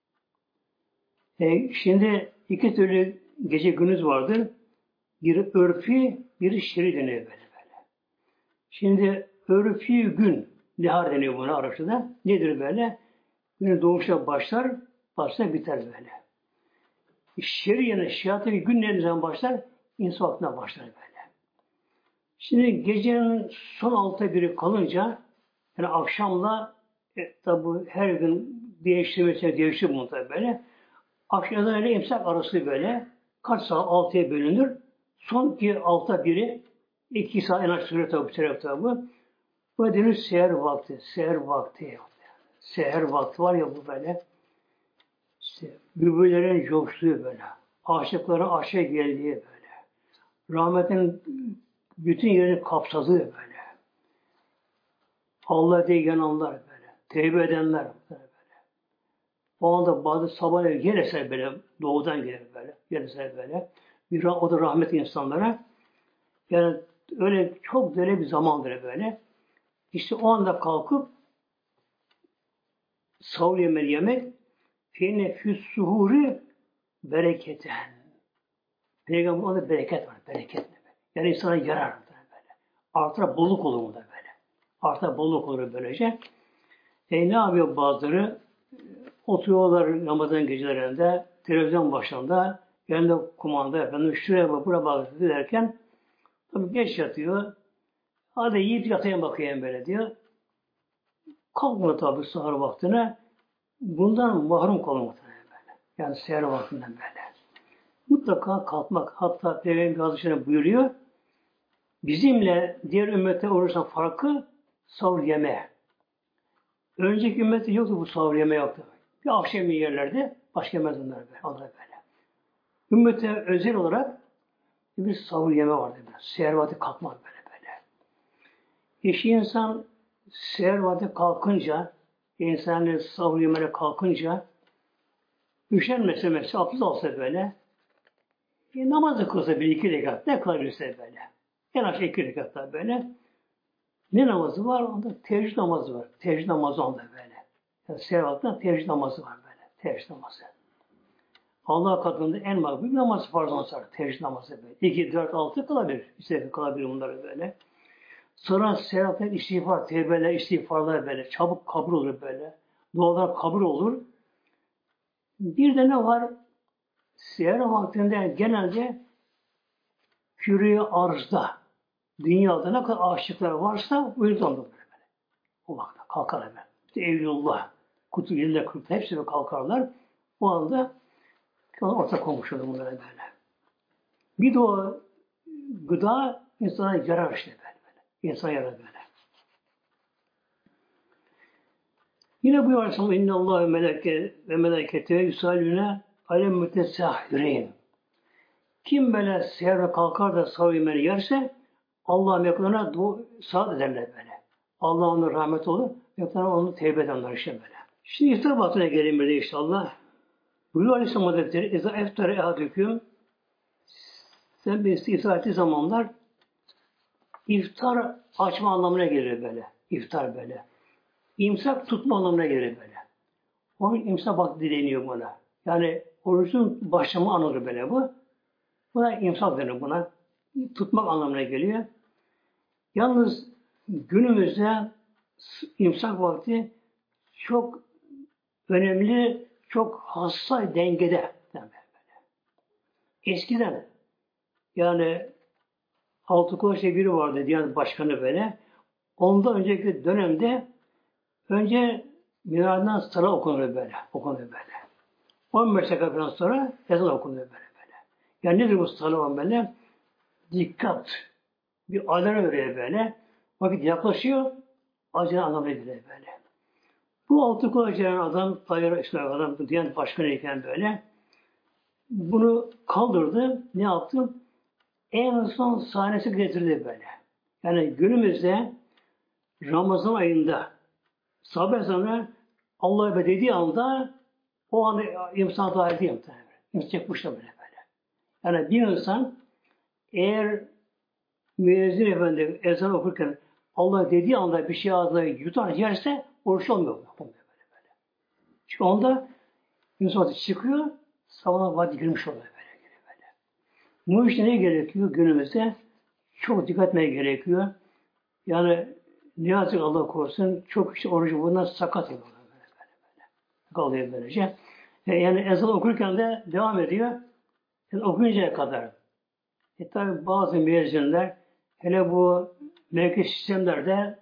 Şimdi iki türlü gece gündüz vardır. Biri örfi, biri şer'i deniyor böyle. Şimdi örfi gün, nihar deniyor buna Arapçada. Nedir böyle? Günün doğuşa başlar, biter böyle. Şer'i yani şiatı gün ne zaman başlar? İnsan vaktine başlar böyle. Şimdi gecenin son altta biri kalınca, yani akşamla tabi her gün değişir bunu tabi böyle. Akşamda öyle imsak arası böyle. Kaç saat altıya bölünür. Son ki altta biri 2 saat en az süre tabi. Bu denir seher vakti. Seher vakti. Seher vakti var ya bu böyle. İşte bülbüllerin coştuğu böyle. Aşıkların aşağı geldiği böyle. Rahmetin bütün yerini kapsadığı böyle. Allah diye yananlar böyle. Tevbe edenler böyle. O anda bazı sabah yer eser böyle. Doğudan gelir böyle. Yer eser böyle. O da rahmet insanlara. Yani öyle çok böyle bir zamandır böyle. İşte o anda kalkıp sahur yemek fine füssuhuri bereketen. Peygamber onda bereket var. Bereket demek. Yani insana yarar böyle. Artıra bolluk olur mu da böyle. Artıra bolluk olur böylece. Ne yapıyor bazıları? Oturuyorlar Ramazan gecelerinde televizyon başında yanında kumanda efendim şuraya bak buraya bak derken tabii geç yatıyor. Hadi yiyip yatayım bakayım böyle diyor. Kalkmıyor tabii sahur vaktine. Bundan mahrum kalıyor böyle. Yani seher vaktinden böyle. Mutlaka kalkmak. Hatta Peygamber Hazretleri buyuruyor. Bizimle diğer ümmete olursa farkı sahur yeme. Önceki ümmette yoktu bu sahur yeme yoktu. Bir akşam yerlerde başka yemez onlar böyle. Allah böyle. Ümmete özel olarak bir sahur yeme vardı. Seher vakti kalkmak böyle. İşi insan seher vakti kalkınca, insanın sahur yemene kalkınca üşenmese mesela abdest alsa böyle namazı kılsa bir iki rekat ne kalırsa böyle. En aşağı iki rekat böyle. Ne namazı var? Onda teheccüd namazı var. Teheccüd namazı onda böyle. Yani sevapta teheccüd namazı var böyle. Teheccüd namazı. Allah katında en makbul namazı farzdan sonra. Teheccüd namazı böyle. 2, 4, 6 kılabilir. İşte kılabilir bunları böyle. Sonra sevapta istiğfar, tevbeler, istiğfarlar böyle. Çabuk kabul olur böyle. Dualar kabul olur. Bir de ne var? Seher vaktinde genelde küre arzda dünyada ne kadar aşıklar varsa uyudan da böyle. O vakti kalkar hemen. İşte Evliyullah, Kutubullah, hepsi de kalkarlar. O anda ortak olmuş olur bunlara böyle. Bir de o gıda insana yarar işte böyle. İnsana yarar böyle. Yine bu Aleyhisselam inna Allah ve melekete yusallune alem mütesahhirin. Kim böyle seher kalkar da sahur yemeğini yerse Allah mekanına saat ederler böyle. Allah ona rahmet olur. Mekanına onu tevbe edenler işte böyle. Şimdi iftar vaktine gelelim böyle inşallah. Buyuruyor Aleyhisselam Hazretleri Eza eftare ehadüküm sen bir iftar ettiği zamanlar iftar açma anlamına gelir böyle. İftar böyle. İmsak tutma anlamına gelir böyle. Onun imsak vakti deniyor buna. Yani orucun başlama anıdır böyle bu. Buna imsak denir buna. Tutmak anlamına geliyor. Yalnız günümüzde imsak vakti çok önemli, çok hassas dengede. Eskiden yani Altıkoğlu biri vardı Diyanet Başkanı böyle. Ondan önceki dönemde önce minareden sıra okunur böyle. Okunur böyle. 15 dakika falan sonra ezan okunur böyle. Yani nedir bu sıra böyle? Dikkat. Bir alarm veriyor böyle. Vakit yaklaşıyor. Acele anlamına geliyor böyle. Bu Altıkoğlu adam, Tayyar İslam adam, Diyanet Başkanı iken böyle bunu kaldırdı. Ne yaptı? En son sahnesi getirdi böyle. Yani günümüzde Ramazan ayında sabah sonra Allah'a dediği anda o anda insan dahil değil mi? İnsan çekmişler böyle. Yani bir insan eğer müezzin efendi ezan okurken Allah dediği anda bir şey ağzına yutar yerse oruç olmuyor. Böyle. Çünkü onda insan çıkıyor sabahına vakti girmiş oluyor böyle. Bu işte ne gerekiyor günümüzde? Çok dikkat etmeye gerekiyor. Yani ne yazık Allah korusun çok işte orucu bundan sakat yapıyorlar böyle. Kalıyor böylece. Yani ezan okurken de devam ediyor. Yani okuyuncaya kadar. Tabi bazı müezzinler hele bu merkez sistemlerde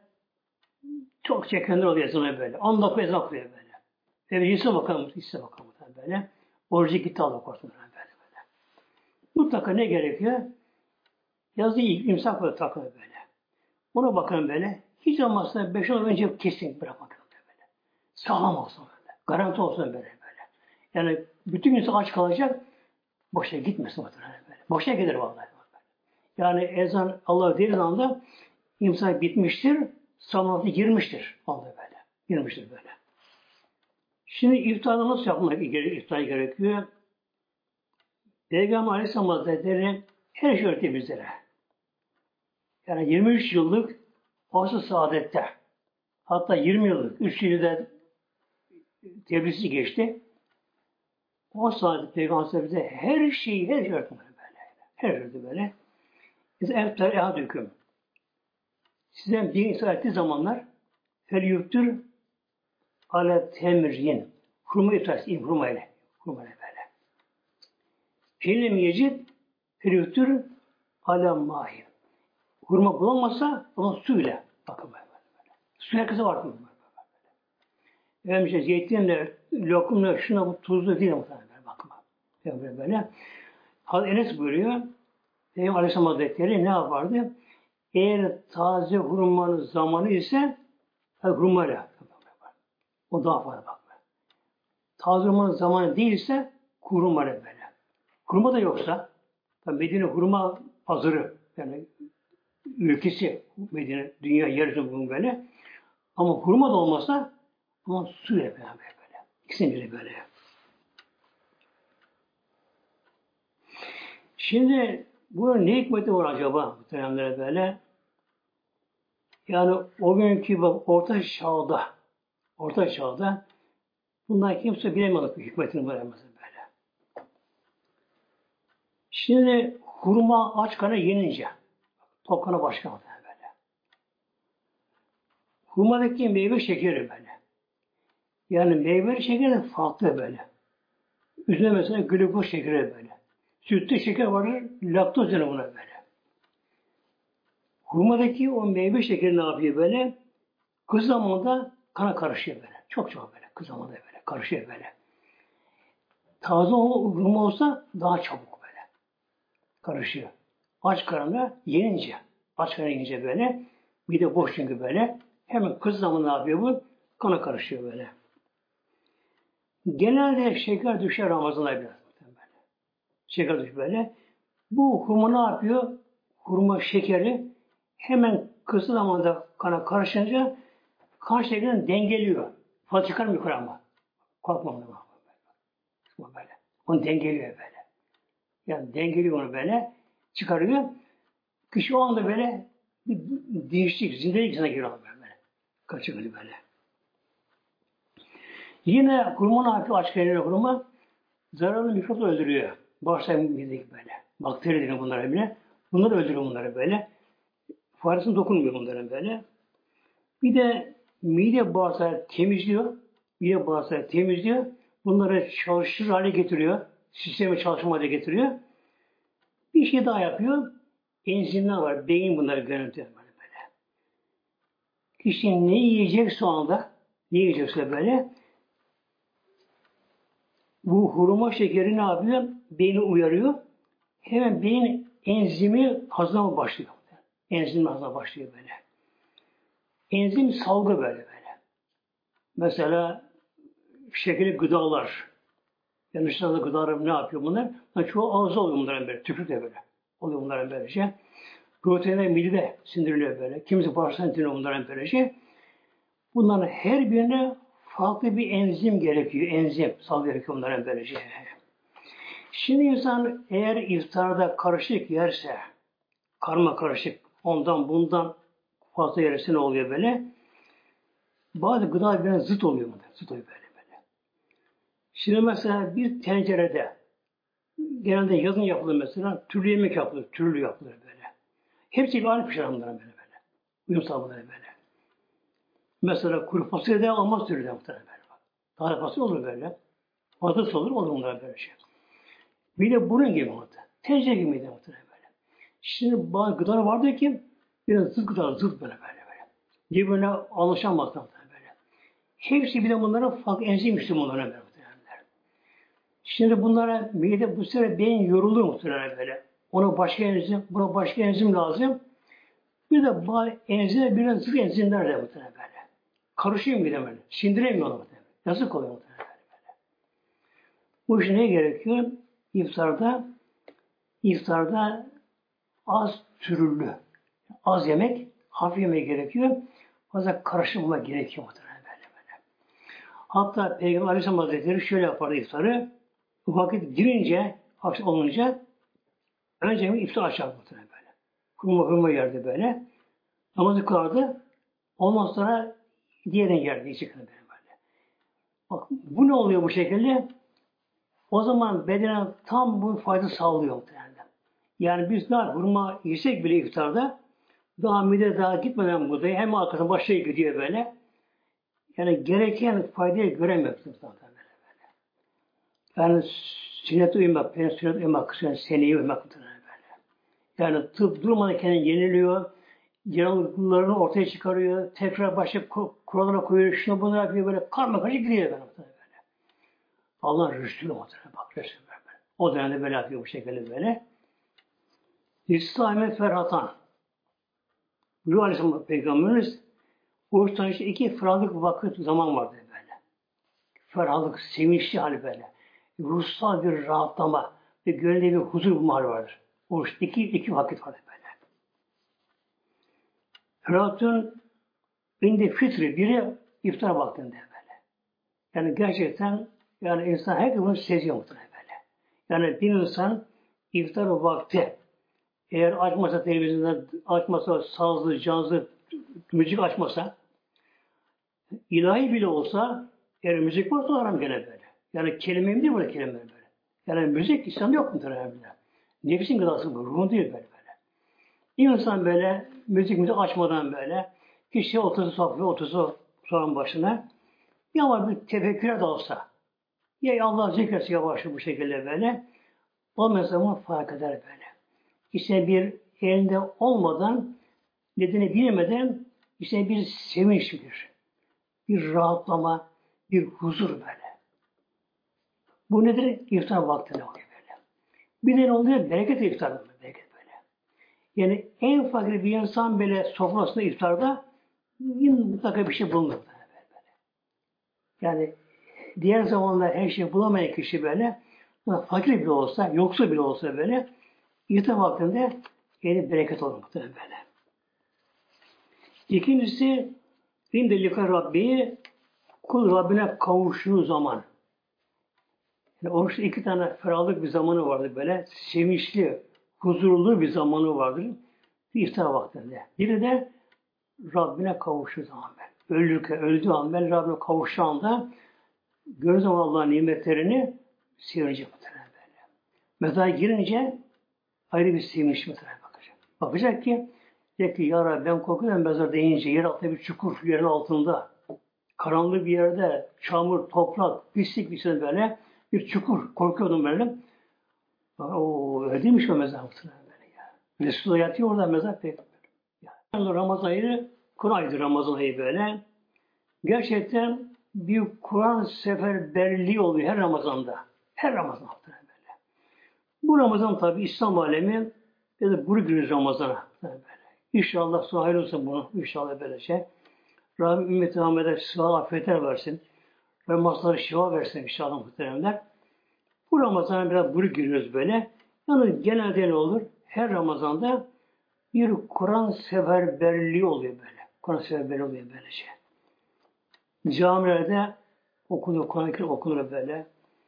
çok çekenler oluyor ezanı böyle. 10 dakika ezan okuyor böyle. Ve bir hisse bakalım böyle. Orucu gitti Allah korusun böyle. Mutlaka ne gerekiyor? Yazı imsak böyle takıyor böyle. Ona bakın böyle. Hiç olmazsa 5-10 önce kesin bırakmak böyle. Sağlam olsun böyle. Garanti olsun böyle. Yani bütün gün aç kalacak. Boşa gitmesin böyle. Boşa gider vallahi. Yani ezan Allah dediği anda imsak bitmiştir. Salatı girmiştir. Vallahi böyle. Girmiştir böyle. Şimdi iftarda nasıl yapmak iftar gerekiyor? Peygamber Aleyhisselam Hazretleri her şey öğretti bizlere. Yani 23 yıllık asr-ı saadette hatta 20 yıllık 3 yılda tebliğsi geçti. O saatte Peygamber bize her şeyi öğretti böyle. Her şey böyle. Biz evler ehadüküm. Sizden bir insan ettiği zamanlar fel yüktür ale temrin. Hurma itarsın, hurma ile böyle. Film yecid fel yüktür ale mahir. Hurma bulamazsa onun suyla bakın böyle. Su herkese var mı? Efendim işte zeytinle, lokumla, şuna bu tuzlu değil muhtemelen bakın. Böyle. Hazreti Enes buyuruyor. Peygamber Aleyhisselam Hazretleri ne yapardı? Eğer taze hurmanın zamanı ise hurmayla. O daha fazla bak. Taze hurmanın zamanı değilse hurmayla böyle. Hurma da yoksa Medine hurma pazarı yani ülkesi Medine dünya yeryüzü bunun böyle. Ama hurma da olmasa ama suyla beraber böyle. İkisini biri böyle. Şimdi bu ne hikmeti var acaba muhteremlere böyle? Yani o günkü orta çağda bunlar kimse bilemez hikmetini bilemez böyle. Şimdi hurma aç karnına yenince tok karnına başka böyle. Hurmadaki meyve şekeri böyle. Yani meyve şekeri de farklı böyle. Üzerine mesela glikoz şekeri böyle. Sütte şeker vardır, laktoz denir buna böyle. Hurmadaki o meyve şekeri ne yapıyor böyle? Kız zamanında kana karışıyor böyle. Çok böyle. Kız zamanında böyle. Karışıyor böyle. Taze hurma olsa daha çabuk böyle. Karışıyor. Aç karnına yenince. Aç karnına yenince böyle. Bir de boş çünkü böyle. Hemen kız zamanında ne yapıyor bu? Kana karışıyor böyle. Genelde şeker düşer Ramazan'a biraz. Şeker düşer böyle. Bu hurma ne yapıyor? Hurma şekeri hemen kısa zamanda kana karışınca kan şekerini dengeliyor. Fazla çıkarmıyor yukarı ama. Korkmam böyle. Onu dengeliyor böyle. Yani dengeliyor onu böyle. Çıkarıyor. Kişi o anda böyle bir dinçlik, zindelik içine giriyor böyle. Kaçıyor böyle. Yine hurma ne yapıyor? Aç karnına hurma zararlı mikrop öldürüyor. Bağırsak midedeki böyle. Bakteri deniyor bunlara bile. Bunları öldürüyor bunları böyle. Faresine dokunmuyor bunların böyle. Bir de mide bağırsağı temizliyor. Mide bağırsağı temizliyor. Bunları çalışır hale getiriyor. Sistemi çalışma hale getiriyor. Bir şey daha yapıyor. Enzimler var. Beyin bunları görüntüyor böyle. Kişi ne yiyecekse o anda, ne yiyecekse böyle, bu hurma şekeri ne yapıyor? Beyni uyarıyor. Hemen beyin enzimi hazırlama başlıyor. Enzim hazırlama başlıyor böyle. Enzim salgı böyle. Mesela şekerli gıdalar, yanlışlıkla gıdalar ne yapıyor bunlar? Yani çoğu ağızda oluyor bunların böyle, tükürükle böyle. Oluyor bunların böylece. Proteinler midede sindiriliyor böyle. Kimisi bağırsağına sindiriliyor bunların böylece. Bunların her birine farklı bir enzim gerekiyor. Enzim salgı gerekiyor bunların böylece. Şimdi insan eğer iftarda karışık yerse, karma karışık, ondan bundan fazla yerse ne oluyor böyle? Bazı gıda birbirine zıt oluyor. Zıt oluyor böyle. Şimdi mesela bir tencerede genelde yazın yapılır mesela türlü yemek yapılır. Türlü yapılır böyle. Hepsi bir aynı pişer bunların böyle. Uyum sağlamaları böyle. Mesela kuru fasulye de olmaz türlü de muhtemelen böyle. Taze fasulye olur böyle. Patates olur bunlar böyle şey. Bir de bunun gibi muhtemelen. Tencere gibi muhtemelen böyle. Şimdi bazı gıdalar vardır ki biraz zıt gıdalar zıt böyle. Birbirine alışamaz muhtemelen böyle. Hepsi bir de bunların farklı enzim işte bunların böyle. Şimdi bunlara mide bu sefer beyin yoruluyor muhtemelen böyle. Ona başka enzim, buna başka enzim lazım. Bir de bu enzimler biraz zıt enzimler de muhtemelen böyle. Karışıyor mide böyle. Sindiremiyor muhtemelen. Yazık oluyor muhtemelen böyle. Bu işe ne gerekiyor? İftarda az türlü, az yemek, hafif yemek gerekiyor. Fazla karıştırmamak gerekiyor muhtemelen böyle. Hatta Peygamber Aleyhisselam Hazretleri şöyle yapardı iftarı. Vakit girince, akşam olunca önce bir iftar açar muhtemelen böyle. Hurma yerdi böyle. Namazı kılardı. Ondan sonra diğerine yerdi. İçi böyle. Bak bu ne oluyor bu şekilde? O zaman bedene tam bu fayda sağlıyor muhtemelen. Yani biz daha hurma yesek bile iftarda daha mide daha gitmeden burada hem arkasına başlayıp gidiyor böyle. Yani gereken faydayı göremiyoruz zaten böyle. Yani sünnet-i uymak, sünnet-i uymak, seneyi uymak böyle. Yani tıp durmadan kendini yeniliyor, yanılgılarını ortaya çıkarıyor, tekrar başka kurallara koyuyor, şunu bunu yapıyor böyle karmakarışık gidiyor böyle. Allah rüştünü muhtemelen bak rüştünü böyle. O dönemde böyle yapıyor bu şekilde böyle. İslam'e ferhatan. Buyuruyor Aleyhisselam Peygamberimiz oruçtan işte 2 ferahlık vakit zaman vardı böyle. Ferahlık, sevinçli hali böyle. Ruhsal bir rahatlama ve gönlde bir huzur bulma hali vardır. Oruçta iki vakit vardır böyle. Ferahatın indi fitri biri iftar vaktinde böyle. Yani gerçekten yani insan herkes bunu seziyor muhtemelen böyle. Yani bir insan iftar vakti eğer açmasa televizyonda açmasa sazlı, cazlı müzik açmasa ilahi bile olsa eğer müzik varsa haram gene böyle. Yani kelime mi değil burada kelime böyle. Yani müzik İslam'da yok mu tabi? Nefsin gıdası bu. Ruhun değil böyle. İnsan böyle müzik açmadan böyle kişi otursa sohbet otursa soğan başına ya ama bir tefekküre dalsa ya Allah zikretse yavaşça bu şekilde böyle o mesela fark eder böyle. İşte bir elinde olmadan nedeni bilmeden işte bir sevinç bir rahatlama, bir huzur böyle. Bu nedir? İftar vaktinde oluyor böyle. Bir de ne oluyor? Bereket iftar oluyor. Bereket böyle. Yani en fakir bir insan böyle sofrasında iftarda yine mutlaka bir şey bulunur. Böyle. Yani diğer zamanlar her şeyi bulamayan kişi böyle fakir bile olsa, yoksul bile olsa böyle iftar vaktinde yeni bereket olur muhtemelen böyle. İkincisi İndelika Rabbi'yi kul Rabbine kavuştuğu zaman. Yani oruçta iki tane ferahlık bir zamanı vardır böyle. Sevinçli, huzurlu bir zamanı vardır. İftar vaktinde. Biri de Rabbine kavuştuğu zaman ben. Öldüğü an ben Rabbine kavuştuğu anda gördüğü zaman Allah'ın nimetlerini sevinecek muhtemelen böyle. Mezara girince ayrı bir sevinç muhtemelen bakacak. Bakacak ki diyecek ki ya Rabbi ben korkuyorum mezar deyince yer altında bir çukur, yerin altında karanlık bir yerde çamur, toprak, pislik bir şey böyle bir çukur. Korkuyordum böyle. O öyle değilmiş o mezar muhtemelen böyle ya. Resulullah yatıyor orada mezar pek. Yani Ramazan ayı, Kur'an ayıdır Ramazan ayı böyle. Gerçekten bir Kur'an seferberliği oluyor her Ramazan'da. Her Ramazan böyle. Bu Ramazan tabi İslam alemi ya da bunu günümüz Ramazan'a böyle. İnşallah sonra hayırlı olsun bunu. İnşallah böyle şey. Rabbim ümmeti Muhammed'e sıhhat afiyetler versin. Ve maslara şifa versin inşallah muhteremler. Bu Ramazan'a biraz buruk giriyoruz böyle. Yani genelde ne olur? Her Ramazan'da bir Kur'an seferberliği oluyor böyle. Kur'an seferberliği oluyor böylece. Camilerde okunur, Kur'an-ı Kerim okunur böyle.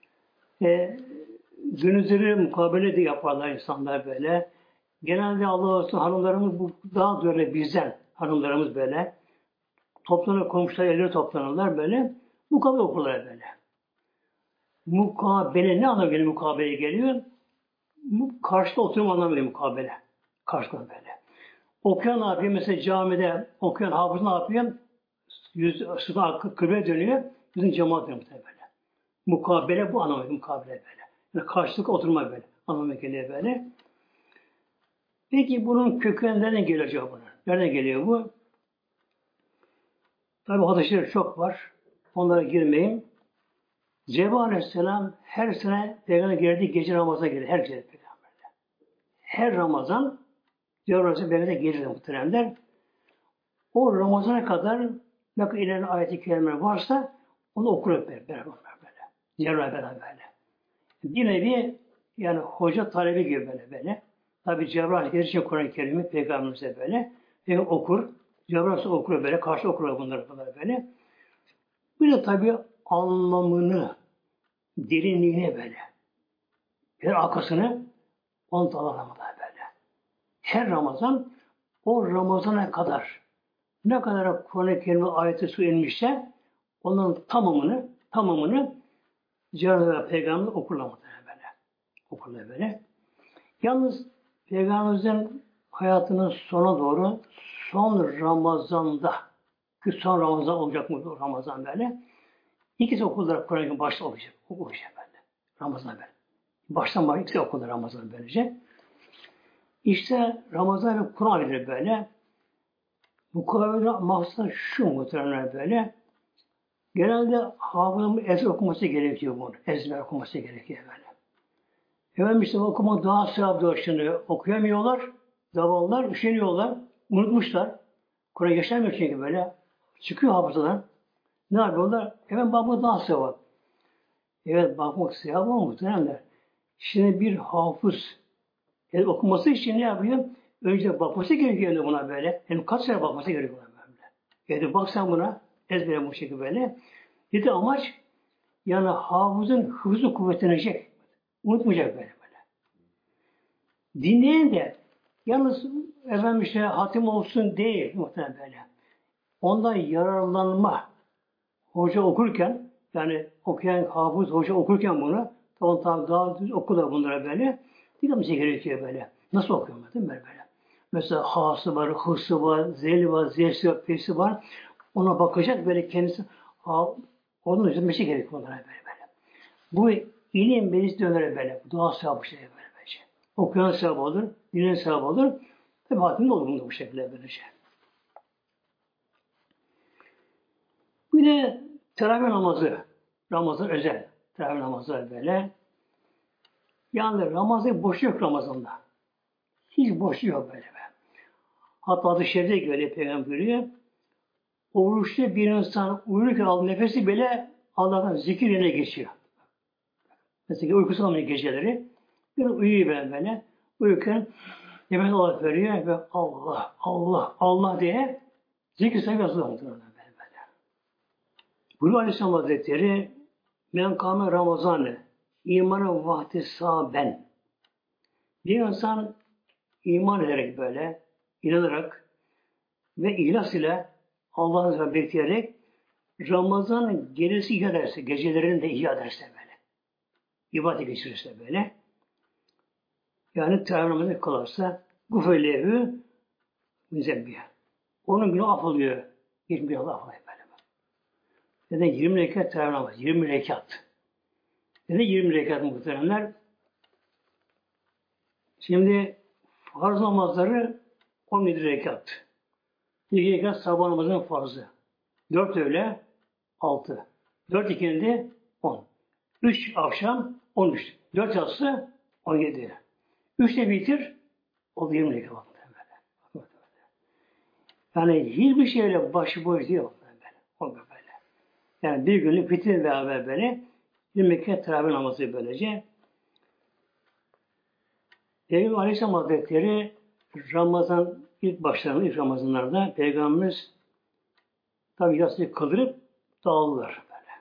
Gündüzleri mukabele de yaparlar insanlar böyle. Genelde Allah olsun hanımlarımız bu daha böyle bizden hanımlarımız böyle. Toplanır komşular elleri toplanırlar böyle. Mukabele okurlar böyle. Mukabele ne anlamı geliyor mukabele geliyor? Karşıda oturma anlamı geliyor mukabele. Karşıda böyle. Okuyan ne yapıyor? Mesela camide okuyan hafız ne yapıyor? Sırtına kıble dönüyor. Yüzün cemaat dönüyor böyle. Mukabele bu anlamı mukabele böyle. Yani karşılık oturma böyle. Anlamı geliyor böyle. Peki bunun kökü nereden geliyor acaba bunun? Nereden geliyor bu? Tabi hadisleri çok var. Onlara girmeyeyim. Cebrail Aleyhisselam her sene Peygamber geldiği gece Ramazan'a gelir. Her gece Peygamber'de. Her Ramazan Cebrail Aleyhisselam Peygamber'e gelir muhteremler. O Ramazan'a kadar ne kadar ileride ayet-i kerimeler varsa onu okur hep beraber böyle. Cebrail beraber. Bir nevi yani hoca talebi gibi böyle. Tabi Cebrail her için Kur'an-ı Kerim'i Peygamberimize böyle. Peygamber okur. Cebrail okur böyle. Karşı okur bunları böyle. Bir de tabi anlamını, derinliğine böyle. Bir arkasını on dalalamada böyle. Her Ramazan o Ramazan'a kadar ne kadar Kur'an-ı Kerim'e ayeti su inmişse onun tamamını Cenab-ı Peygamber okurlar böyle. Okurlar böyle. Yalnız Peygamberimizin hayatının sona doğru son Ramazan'da ki son Ramazan olacak mı Ramazan böyle? İkisi okullar Kur'an-ı başta olacak. Okuyacak böyle. Ramazan böyle. Baştan ikisi okullar Ramazan böylece. İşte Ramazan ve Kur'an bilir böyle. Bu Kur'an'da maksat şu muhtemelen böyle. Genelde hafızın ezber okuması gerekiyor bunu. Ezber okuması gerekiyor böyle. Efendim işte okuma daha sevaplı şimdi okuyamıyorlar. Zavallılar, üşeniyorlar. Unutmuşlar. Kur'an yaşamıyor çünkü böyle. Çıkıyor hafızadan. Ne yapıyorlar? Hemen bakmak daha sevap. Evet bakmak sevap ama muhtemelen. Şimdi bir hafız okuması için ne yapıyor? Önce bakması gerekiyor buna böyle. Yani kaç sene bakması gerekiyor buna böyle. Yani bak sen buna ezbere bu şekilde böyle. Bir de amaç yani hafızın hızı kuvvetlenecek. Unutmayacak böyle. Dinleyen de yalnız efendim işte hatim olsun değil muhtemelen böyle. Ondan yararlanma. Hoca okurken yani okuyan hafız hoca okurken bunu tamam daha düz oku da bunlara böyle. Dinlemesi gerekiyor böyle. Nasıl okuyorlar değil mi böyle? Mesela hası var, hısı var, zeli var, zesi var, pesi var. Ona bakacak böyle kendisi onun üzülmesi gerekiyor onlara böyle. Bu ilim meclis dönere böyle. Dua sevabı şey böyle. Okuyan sevabı olur, dinleyen sevabı olur. Tabi hatim olur bunda bu şekilde böylece. Bir de teravih namazı. Ramazan özel. Teravih namazı böyle. Yani Ramazan boşu yok Ramazan'da. Hiç boşu yok böyle. Hatta adı şeride göre Peygamber buyuruyor. Oruçlu bir insan uyurken aldığı nefesi bile Allah'tan zikir yerine geçiyor. Mesela uykusu almıyor geceleri. Bir uyuyor böyle. Uyurken yemek olarak veriyor ve Allah, Allah, Allah diye zikir sayı yazılıyor. Buyuruyor Aleyhisselam Hazretleri men kâme Ramazan'ı imanı vahdi ben. Bir insan iman ederek böyle, inanarak ve ihlas ile Allah'ı bekleyerek Ramazan gerisi ihya ederse, gecelerini de ihya ederse böyle. İbadet geçirirse böyle. Yani teravih namazı kılarsa gufelehu müzebbiye. Onun günü af oluyor. 20 yıl af oluyor böyle. Neden 20 rekat teravih namazı? 20 rekat. Neden 20 rekat muhteremler? Şimdi farz namazları 17 rekat. 2 rekat sabah namazının farzı. 4 öğle 6. 4 ikindi 10. 3 akşam 13. 4 yatsı 17. 3 de bitir o 20 rekat. Yani hiçbir şeyle başıboş değil o böyle. Yani bir günlük bitir beraber böyle 20 rekat teravih namazı böylece. Peygamber Aleyhisselam Hazretleri Ramazan ilk Ramazanlarda Peygamberimiz tabi yastığı kaldırıp dağılırlar böyle.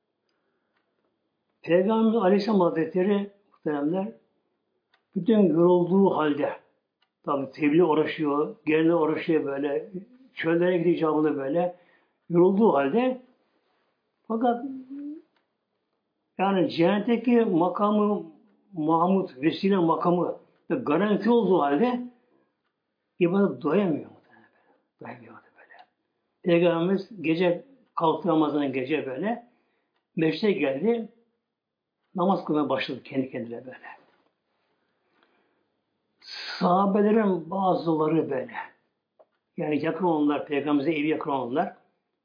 Peygamber Aleyhisselam Hazretleri muhteremler bütün yorulduğu halde tabi tebliğ uğraşıyor, gene uğraşıyor böyle, çöllere gidiyor icabında böyle yorulduğu halde fakat yani cehennetteki makamı Mahmud, vesile makamı garanti olduğu halde ibadet doyamıyor. Doyamıyor böyle. Peygamberimiz gece kalktı Ramazan'ın gece böyle meşte geldi namaz kılmaya başladı kendi kendine böyle. Sahabelerin bazıları böyle yani yakın olanlar, Peygamberimize evi yakın olanlar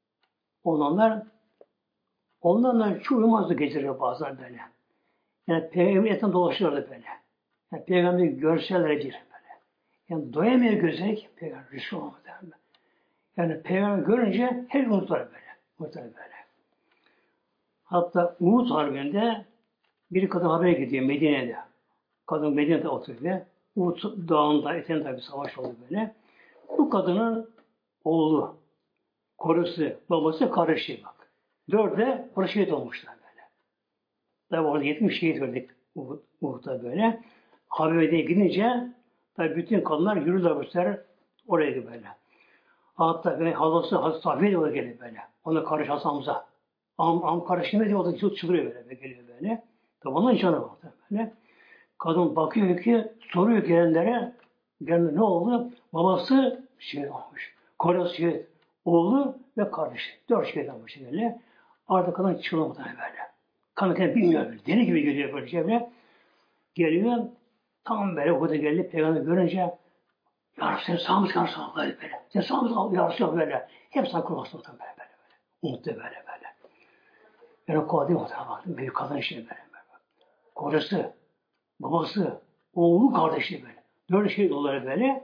onlarla çok uyumazdı geceleri bazen böyle. Yani Peygamber etrafında dolaşıyorlardı böyle. Yani Peygamberi görseler bir böyle. Yani doyamıyor gözleri ki Peygamber Resul olmadı. Yani Peygamber görünce her gün unutlar böyle. Unutlar böyle. Hatta Uhud Harbi'nde bir kadın habere gidiyor Medine'de. Kadın Medine'de oturuyor. Uhud dağında eteğinde bir savaş oldu böyle. Bu kadının oğlu, korusu, babası kardeşi bak. 4'e orada şehit olmuşlar böyle. Tabi orada 70 şehit verdik Uhud'da böyle. Habibe'ye gidince tabi bütün kadınlar yürüdüler bu sefer oraya gidiyor böyle. Hatta böyle halası Hazreti Safiye de oraya geliyor böyle. Ona kardeş Hasan Hamza. Kardeşime diye o da çıldırıyor böyle. Geliyor böyle. Tabi onun canı var böyle. Kadın bakıyor ki soruyor gelenlere ne oldu? Babası şehit olmuş. Kocası şehit. Oğlu ve kardeşi. 4 şehit olmuş böyle. Artık kadın çıldırmadan böyle. Kanıken bilmiyor böyle. Deli gibi geliyor böyle çevre. Geliyor. Tam böyle o da geldi. Peygamber görünce ya Rabbi sen sağ mı çıkarsın böyle. Sen sağ mı çıkarsın ya Rabbi böyle. Hep sana kurmasın böyle. Umutlu böyle. Yani kolay değil muhtemelen baktım. Büyük kadın işte böyle. Kocası, babası, oğlu, kardeşi böyle. 4 şehit olanları böyle.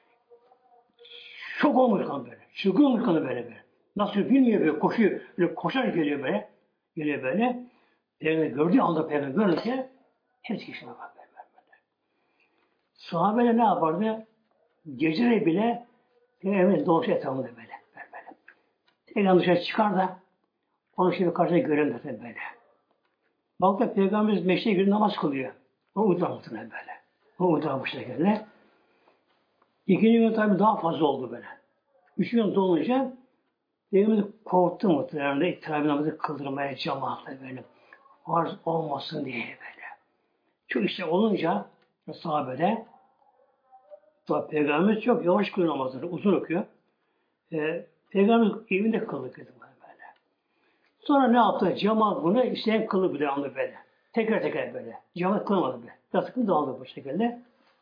Şok olmuş kan böyle. Çılgın olmuş kanı böyle. Nasıl bilmiyor böyle koşuyor. Böyle koşarak geliyor böyle. Geliyor böyle. Peygamber gördüğü anda Peygamber görünce hepsi kişine bak böyle. Sahabeler ne yapardı? Geceleri bile Peygamber'in doğuşu etrafında böyle. Peygamber dışarı çıkar da onu şimdi karşıya gören böyle. Baktı Peygamberimiz meşreye girip namaz kılıyor. O uydular muhtemelen böyle. O da bu şekilde. İkinci gün tabii daha fazla oldu böyle. Üçüncü gün dolunca evimizi korktu muhtemelen de tabi namazı kıldırmaya cemaatle böyle. Farz olmasın diye böyle. Çok işte olunca sahabede tabi Peygamberimiz çok yavaş kılıyor namazları. Uzun okuyor. Peygamberimiz evinde kıldı böyle. Sonra ne yaptı? Cemaat bunu isteyen kılı bir devamlı böyle. Tekrar tekrar böyle. Cemaat kılamadı böyle. Yatıklı dağıldı bu şekilde.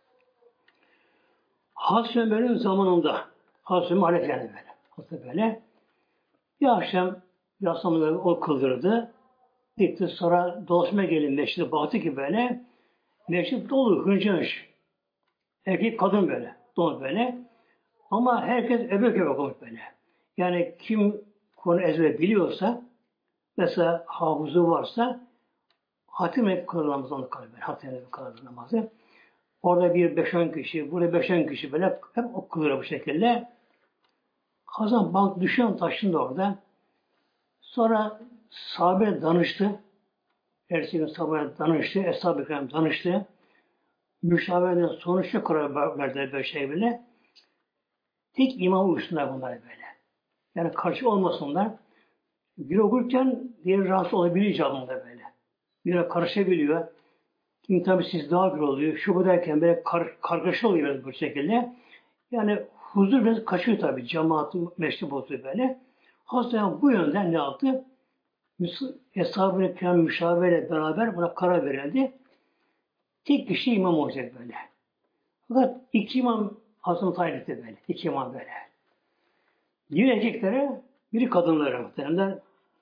Hazreti Ömer'in zamanında Hazreti Ömer haleflendi böyle. Hazreti böyle. Bir akşam yatsamaları o kıldırdı. Gitti sonra dolaşmaya gelin meşride baktı ki böyle meşrid dolu hınca. Erkek kadın böyle. Dolu böyle. Ama herkes öbek öbek olmuş böyle. Yani kim konu ezber biliyorsa mesela hafızı varsa hatim et kılır namazı onu kılır. Hatim et kılır namazı. Orada bir 5-10 kişi, burada 5-10 kişi böyle hep okulur bu şekilde. Kazan bank düşen taşındı orada. Sonra sahabe danıştı. Erçeğin sahabe danıştı. Eshab-ı Kiram danıştı. Müşavirden sonuçta karar verdiler böyle şey bile. Tek imam uysunlar bunlar böyle. Yani karşı olmasınlar. Bir okurken diğer rahatsız olabiliyor icabında böyle. Birine karışabiliyor. Kim tabi siz daha bir oluyor. Şu bu derken böyle kargaşa oluyor bu şekilde. Yani huzur biraz kaçıyor tabi. Cemaatin meşri bozuyor böyle. Hastayan bu yönden ne yaptı? Eshab-ı Kiram müşavirle beraber buna karar verildi. Tek kişi imam olacak böyle. Fakat iki imam aslında tayin etti böyle. İki imam böyle. Biri erkeklere, biri kadınlara muhtemelen.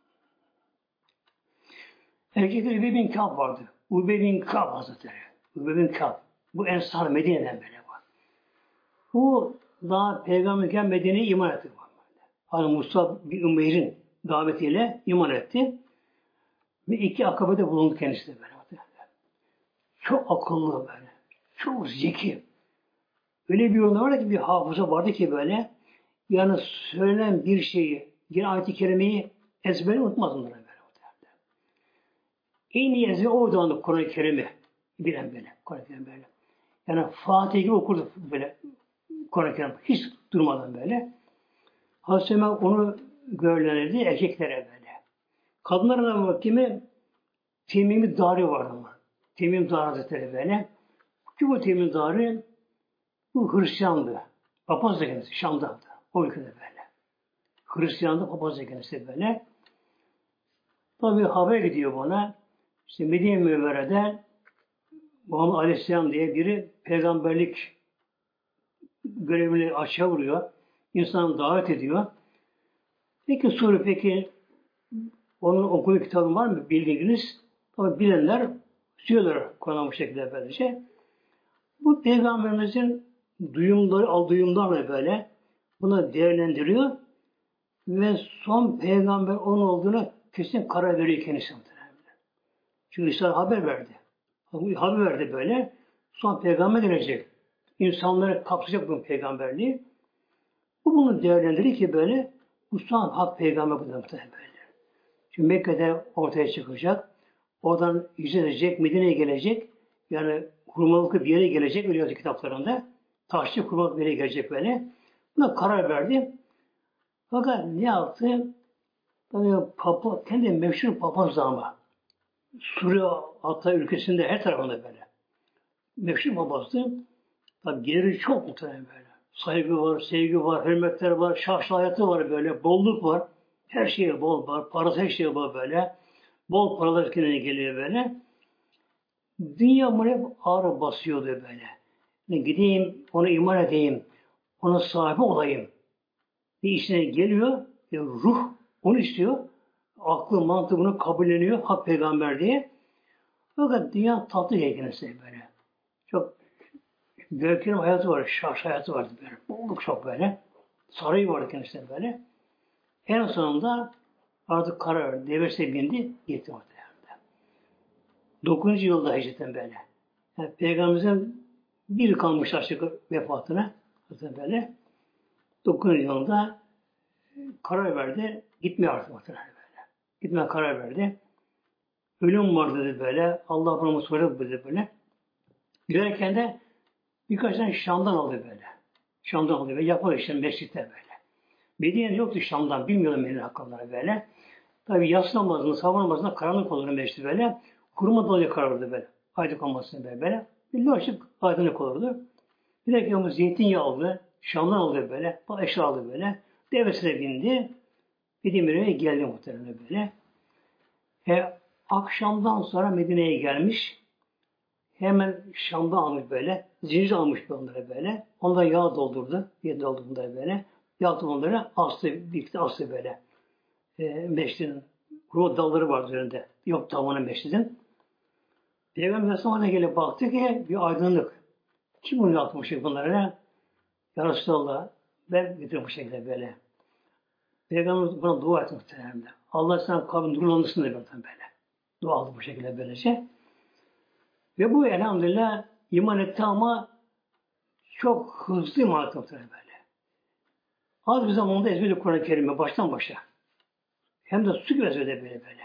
Erkekler Übey bin Kâb vardı. Übey bin Kâb Hazretleri. Übey bin Kâb. Bu Ensar Medine'den böyle var. Bu daha Peygamberken Medine'ye iman etti. Hani Musa bin Ümeyr'in davetiyle iman etti. Ve iki akabede bulundu kendisi de böyle. Çok akıllı böyle. Çok zeki. Öyle bir yolda var ki bir hafıza vardı ki böyle yani söylenen bir şeyi yine ayet-i kerimeyi ezbere unutmaz bunları böyle. En iyi ezbere o zaman Kur'an-ı Kerim'i bilen böyle. Kur'an-ı Kerim böyle. Yani Fatih gibi okurdu böyle Kur'an-ı Kerim hiç durmadan böyle. Hazreti Ömer onu görülenirdi erkeklere böyle. Kadınlara da kimi Temim-i Dari vardı ama. Temim-i Dari Hazretleri böyle. Ki bu Temim-i Dari bu Hristiyandı. Papaz da kendisi Şam'daydı. O ülkede böyle. Hristiyandı, papaz da kendisi böyle. Tabi haber gidiyor buna. İşte Medine-i Münevvere'de Muhammed Aleyhisselam diye biri peygamberlik görevini açığa vuruyor. İnsanı davet ediyor. Peki onun okulu kitabı var mı bildiğiniz? Tabi bilenler söylüyorlar Kur'an'a bu şekilde böylece. Bu peygamberimizin duyumlarla böyle bunu değerlendiriyor ve son peygamber onun olduğuna kesin karar veriyor kendisi. Çünkü İsa haber verdi. Haber verdi böyle. Son peygamber gelecek. İnsanları kapsayacak bu peygamberliği. Bu bunu değerlendirir ki böyle bu son hak peygamber bu da böyle. Çünkü Mekke'de ortaya çıkacak. Oradan hicret edecek, Medine'ye gelecek. Yani hurmalıklı bir yere gelecek öyle yazıyor kitaplarında. Taşçı hurmalıklı bir yere gelecek böyle. Buna karar verdi. Fakat ne yaptı? Tabii kendi meşhur papaz ama Suriye hatta ülkesinde her tarafında böyle. Meşhur papazdı. Tabii geliri çok muhtemelen böyle. Saygı var, sevgi var, hürmetler var, şahsı hayatı var böyle, bolluk var. Her şeye bol var, parası her şeye bol böyle. Bol paralar kendine geliyor böyle. Dünya bunu hep ağır basıyordu böyle. Yani gideyim, ona iman edeyim, ona sahibi olayım. Bir işine geliyor, ruh onu istiyor. Aklı, mantığı bunu kabulleniyor, hak peygamber diye. Fakat dünya tatlı kendisi böyle. Çok Gökhan'ın hayatı var, şahs hayatı vardı böyle. Bolluk çok böyle. Sarayı vardı kendisine böyle. En sonunda artık karar devese bindi, gitti ortaya. 9. yılda hicretten böyle. Yani Peygamberimizin bir kalmış aşık vefatına zaten böyle. 9. yılında karar verdi. Gitmiyor artık muhtemelen böyle. Gitmeye karar verdi. Ölüm var dedi böyle. Allah bana soruyor dedi böyle. Giderken de birkaç tane Şam'dan aldı böyle. Şam'dan aldı böyle. Yapar işte mescitte böyle. Medine'de yoktu Şam'dan. Bilmiyordum Medine hakkında böyle. Tabi yatsı namazında, sabah namazında karanlık olurdu mescid böyle. Kuruma dolayı kararırdı böyle. Aydınlık olmasını böyle. Bir açık aydınlık olurdu. Giderken o zeytinyağı aldı. Şam'dan aldı böyle. Eşya aldı böyle. Devesine bindi. Medine'ye geldi muhtemelen böyle. Akşamdan sonra Medine'ye gelmiş. Hemen Şam'da almış böyle. Zincir almış onlara böyle. Onda yağ doldurdu. Yağ doldurdu böyle. Yaktı onları. Astı. Birlikte astı böyle. Meşridin. Kuru dalları var üzerinde. Yok tavanı meşridin. Peygamber sonra gelip baktı ki bir aydınlık. Kim bunu yapmış bunlara? Ya Resulallah ben getirdim bu şekilde böyle. Peygamber buna dua etti muhtemelen. Allah sana kalbin nurlandırsın diye böyle. Dua aldı bu şekilde böylece. Ve bu elhamdülillah iman etti ama çok hızlı iman etti muhtemelen böyle. Az bir zamanda ezberli Kur'an-ı Kerim'e baştan başa. Hem de su gibi ezberli böyle.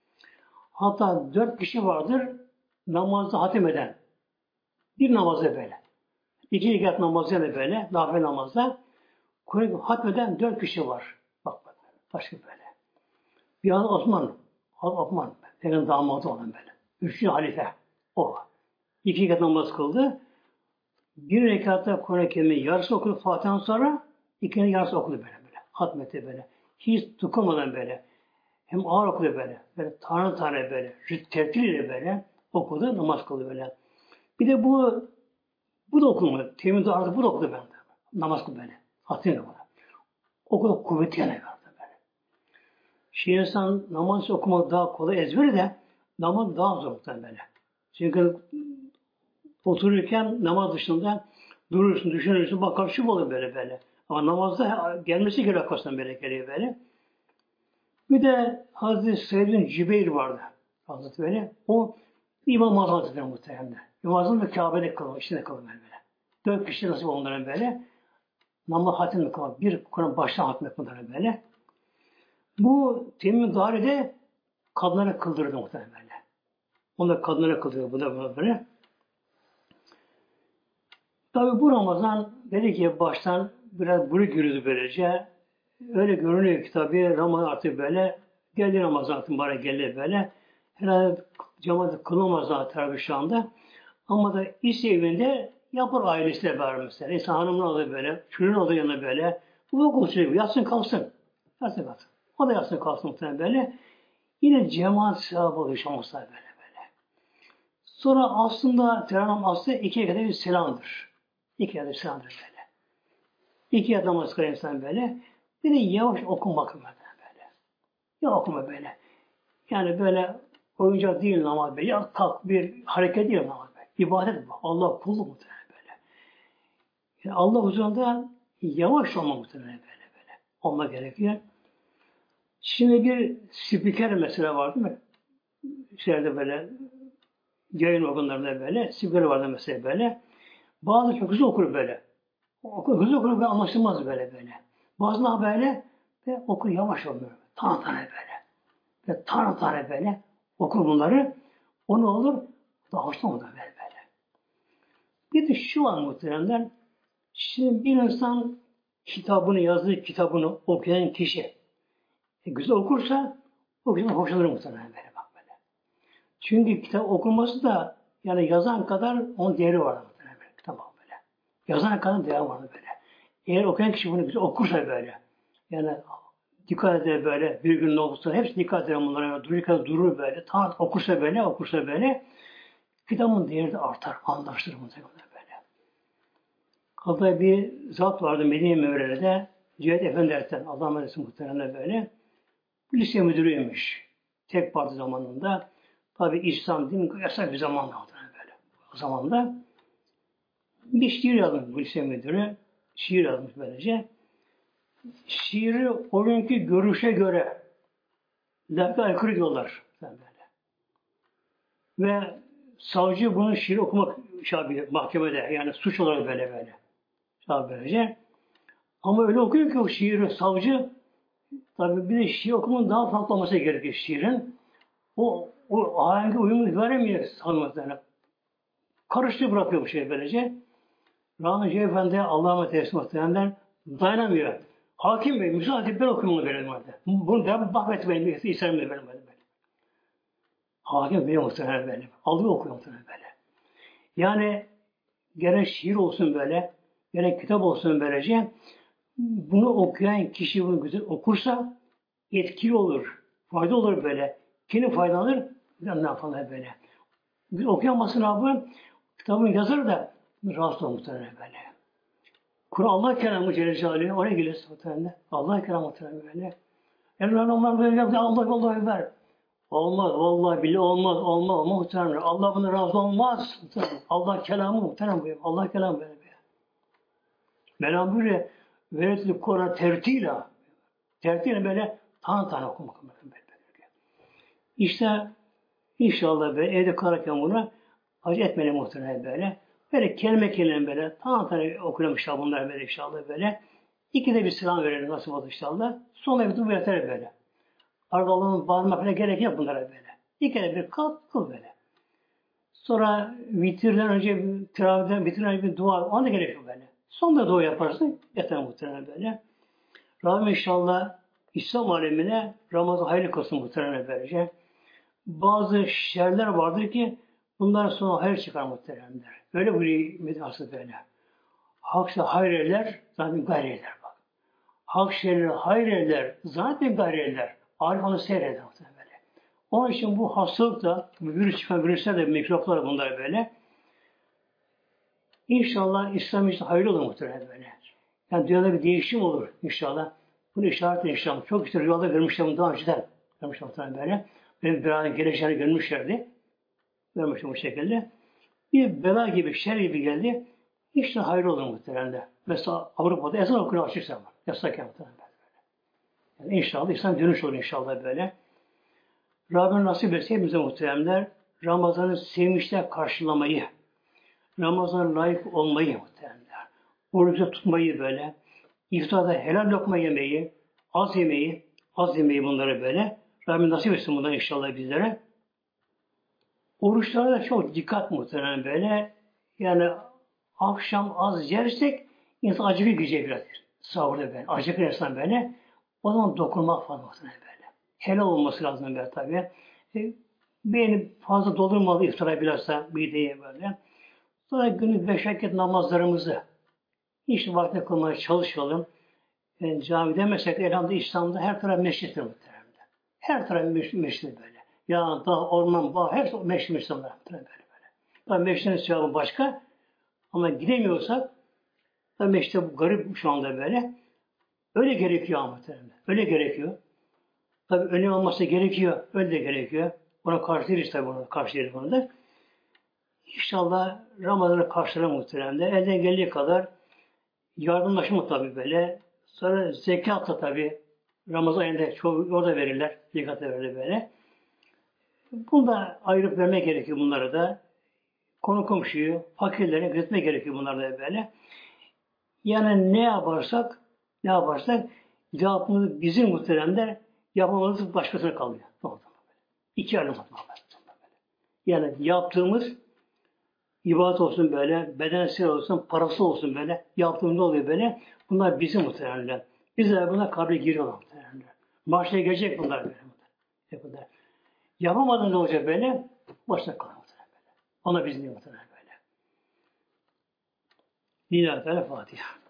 Hatta 4 kişi vardır namazda hatim eden. Bir namazda böyle. 2 rekat namazda da böyle. Nafile namazda. Kur'an-ı hatmeden 4 kişi var. Bak. Başka böyle. Bir an Osman. Peygamber damadı olan böyle. 3. halife. O. 2 rekat namaz kıldı. 1 rekatta Kur'an-ı Kerim'in yarısı okudu Fatiha'dan sonra 2'nin yarısı okudu böyle. Hatmetti böyle. Hiç tıkılmadan böyle. Hem ağır okudu böyle. Böyle tane böyle. Tertiliyle böyle okudu. Namaz kıldı böyle. Bir de bu da okumadı. Temin artık bu da okudu ben. Namaz kıldı böyle. Hatırlıyor bana. O kadar kuvvetli yani vardı böyle. Şimdi insan namaz okumak daha kolay ezberi de namaz daha zor böyle. Çünkü otururken namaz dışında durursun, düşünürsün, bakar şu olur böyle. Ama namazda gelmesi gerekiyor arkasından böyle geliyor böyle. Bir de Hazreti Said bin Cübeyr vardı. Hazreti böyle. O İmam Azam Hazretleri muhtemelen. İmam Azam da Kabe'de kalıyor, içinde kalıyor böyle. 4 kişi nasıl onların böyle. Namaz hatim kalıyor. Bir Kur'an baştan hatim bunların böyle. Bu Temim Dari'de kadınlara kıldırdı muhtemelen böyle. Onlar kadınlara kıldırdı bu da böyle. Tabi bu Ramazan dedi ki baştan biraz buruk yürüdü böylece. Öyle görünüyor ki tabi Ramazan artık böyle geldi Ramazan artık bana geldi böyle. Herhalde cemaat kılınmaz zaten şu anda. Ama da iş evinde yapar ailesiyle beraber mesela. İnsan hanımın alıyor böyle, çocuğun alıyor yanına böyle. Bu okul sürekli yatsın kalsın. Yatsın kalsın. O da yatsın kalsın muhtemelen böyle. Yine cemaat sevabı oluyor şanslar böyle. Sonra aslında teravih aslında 2 kadar bir selamdır. 2 kadar selamdır böyle. 2 namaz kılan insan böyle. Bir de yavaş okumak böyle. Ya okuma böyle. Yani böyle oyuncak değil namaz böyle. Ya kalk bir hareket değil namaz böyle. İbadet bu. Allah kulluk muhtemelen böyle. Yani Allah huzurunda yavaş olmak muhtemelen böyle. Olmak gerekiyor. Şimdi bir spiker mesela var değil mi? Şeylerde böyle yayın organlarında böyle spiker vardı mesela böyle. Bazı çok hızlı okur böyle. Hızlı okur ve anlaşılmaz böyle. Bazıları böyle ve okur yavaş oluyor. Tane böyle. Ve tane böyle okur bunları. O ne olur? Daha hoşlanmadı böyle. Bir de şu var muhteremler. Şimdi bir insan yazdığı kitabını okuyan kişi güzel okursa o güzel hoşlanır muhtemelen böyle bak böyle. Çünkü kitap okunması da yani yazan kadar onun değeri var muhtemelen böyle. Tamam böyle. Yazan kadar değeri var böyle. Eğer okuyan kişi bunu güzel okursa böyle. Yani dikkat eder böyle, bir gün okursa, hepsi dikkat eder bunlara, durur böyle, okursa böyle, kitabın değeri de artar, anlaştırır muhtemelen böyle. Hatta bir zat vardı Medine Mevre'de, Cihad Efendi Erten, Allah Meclisi muhtemelen böyle, lise müdürüymüş, tek parti zamanında, tabi İslam din yasak bir zamanda böyle, o zamanda, bir şiir yazmış bu lise müdürü, şiir yazmış böylece, şiiri o günkü görüşe göre lafı aykırı diyorlar. Böyle. Ve savcı bunun şiiri okumak mahkemede yani suç olarak böyle. Böylece. Ama öyle okuyor ki o şiiri savcı tabi bir de şiir okumanın daha farklı olması gerekiyor şiirin. O ahengi uyumu veremiyor sanmazlarına. Karıştı bırakıyor bu şey böylece. Rahmetli Efendi Allah'a emanet eylesin muhtemelenler dayanamıyor. Hakim Bey müsaade et ben okuyayım onu verelim hadi. Bunu da Bahmet Bey'in isterim de verelim böyle. Hakim Bey muhtemelen böyle. Alıyor okuyor muhtemelen böyle. Yani gerek şiir olsun böyle, gerek kitap olsun böylece bunu okuyan kişi bunu güzel okursa etkili olur. Fayda olur böyle. Kendi faydalanır. Ne yapalım böyle. Bir okuyamazsın abi. Kitabın yazarı da rahatsız olur muhtemelen böyle. Kur'an Allah kelamı Celle Celaluhu oraya gelirse muhtemelen. Allah kelamı muhtemelen böyle. Emran onlar böyle yaptı. Allah Ekber. Olmaz. Vallahi bile olmaz. Olmaz. Muhtemelen. Allah buna razı olmaz. Allah kelamı muhtemelen buyuruyor. Allah kelamı böyle. Mevlam buyuruyor. Veretli Kur'an tertila. Tertila böyle tane okumak. İşte inşallah böyle evde kalırken bunu acı etmeli muhtemelen böyle. Böyle kelime böyle tane okuyamışlar bunlar böyle inşallah böyle. İkide bir selam verelim nasıl oldu inşallah. Sonra bir dua yeter böyle. Arada Allah'ın bağırmak falan gerek yok bunlara böyle. İkide bir kıl böyle. Sonra vitirden önce teravihden bitirden önce bir dua ona da gerek yok böyle. Sonra dua yaparsın yeter muhtemelen böyle. Rabbim inşallah İslam alemine Ramazan hayırlı kılsın muhtemelen böylece. Bazı şerler vardır ki bundan sonra hayır çıkar muhtemelen. Öyle bir medhası böyle. Hak hayreler zaten gayreder bak. Hak şerleri hayreler zaten gayreder. Arif onu seyreder muhtemelen böyle. Onun için bu hastalık da, bu virüs çıkan virüsler de mikroplar bunlar böyle. İnşallah İslam için hayırlı olur muhtemelen böyle. Yani dünyada bir değişim olur inşallah. Bunu işaretle inşallah. Çok işte rüyada görmüşler daha önceden. Görmüşler muhtemelen böyle. Benim bir an geleceğini görmüşlerdi. Görmüştüm bu şekilde. Bir bela gibi, şer gibi geldi. İşte hayır olur muhtemelen de. Mesela Avrupa'da ezan okunuyor açıkça var. Yasak muhtemelen böyle. Yani inşallah İslam dönüş olur inşallah böyle. Rabbim nasip etse hepimize muhteremler Ramazan'ı sevinçle karşılamayı, Ramazan'a layık olmayı muhteremler. Orucu tutmayı böyle, iftarda helal lokma yemeyi, az yemeyi bunları böyle. Rabbim nasip etsin bunları inşallah bizlere. Oruçlara da çok dikkat muhtemelen böyle. Yani akşam az yersek insan acı bir gidecek biraz. Sahurda böyle. Acıkır insan böyle. O zaman dokunmak falan muhtemelen böyle. Helal olması lazım böyle tabii. Beyni fazla doldurmalı iftara bilhassa mideye böyle. Sonra günlük 5 vakit namazlarımızı işte vaktine kılmaya çalışalım. Yani cami demesek elhamdülillah İslam'da her taraf meşrittir muhtemelen. Her taraf meşrit böyle. Ya dağ, orman, bağ, hepsi meşrit Müslümanlar. Böyle. Tabii meşritin sevabı başka. Ama gidemiyorsak tabii meşrite bu garip şu anda böyle. Öyle gerekiyor muhtemelen. Öyle gerekiyor. Tabii öyle olması gerekiyor. Öyle de gerekiyor. Buna karşı değiliz tabii buna. Karşı değiliz buna da. İnşallah Ramazan'ı karşılayalım muhtemelen de. Elden geldiği kadar yardımlaşma tabii böyle. Sonra zekat da tabii Ramazan ayında çoğu orada verirler. Zekat da verirler böyle. Bunu da ayırıp vermek gerekiyor bunlara da. Konu komşuyu, fakirlere götürmek gerekiyor bunlarda böyle. Yani ne yaparsak cevabımız bizim muhteremler yapmamız başkasına kalıyor. İki ayrım var. Yani yaptığımız ibadet olsun böyle, bedensel olsun, parası olsun böyle, yaptığımız ne oluyor böyle? Bunlar bizim muhteremler. Bizler buna kabre giriyorlar muhteremler. Maaşına gelecek bunlar böyle. Yapamadın ne olacak böyle? Başta kalır muhterem böyle. Ona bizim muhterem böyle. Lillahi Teala Fatiha.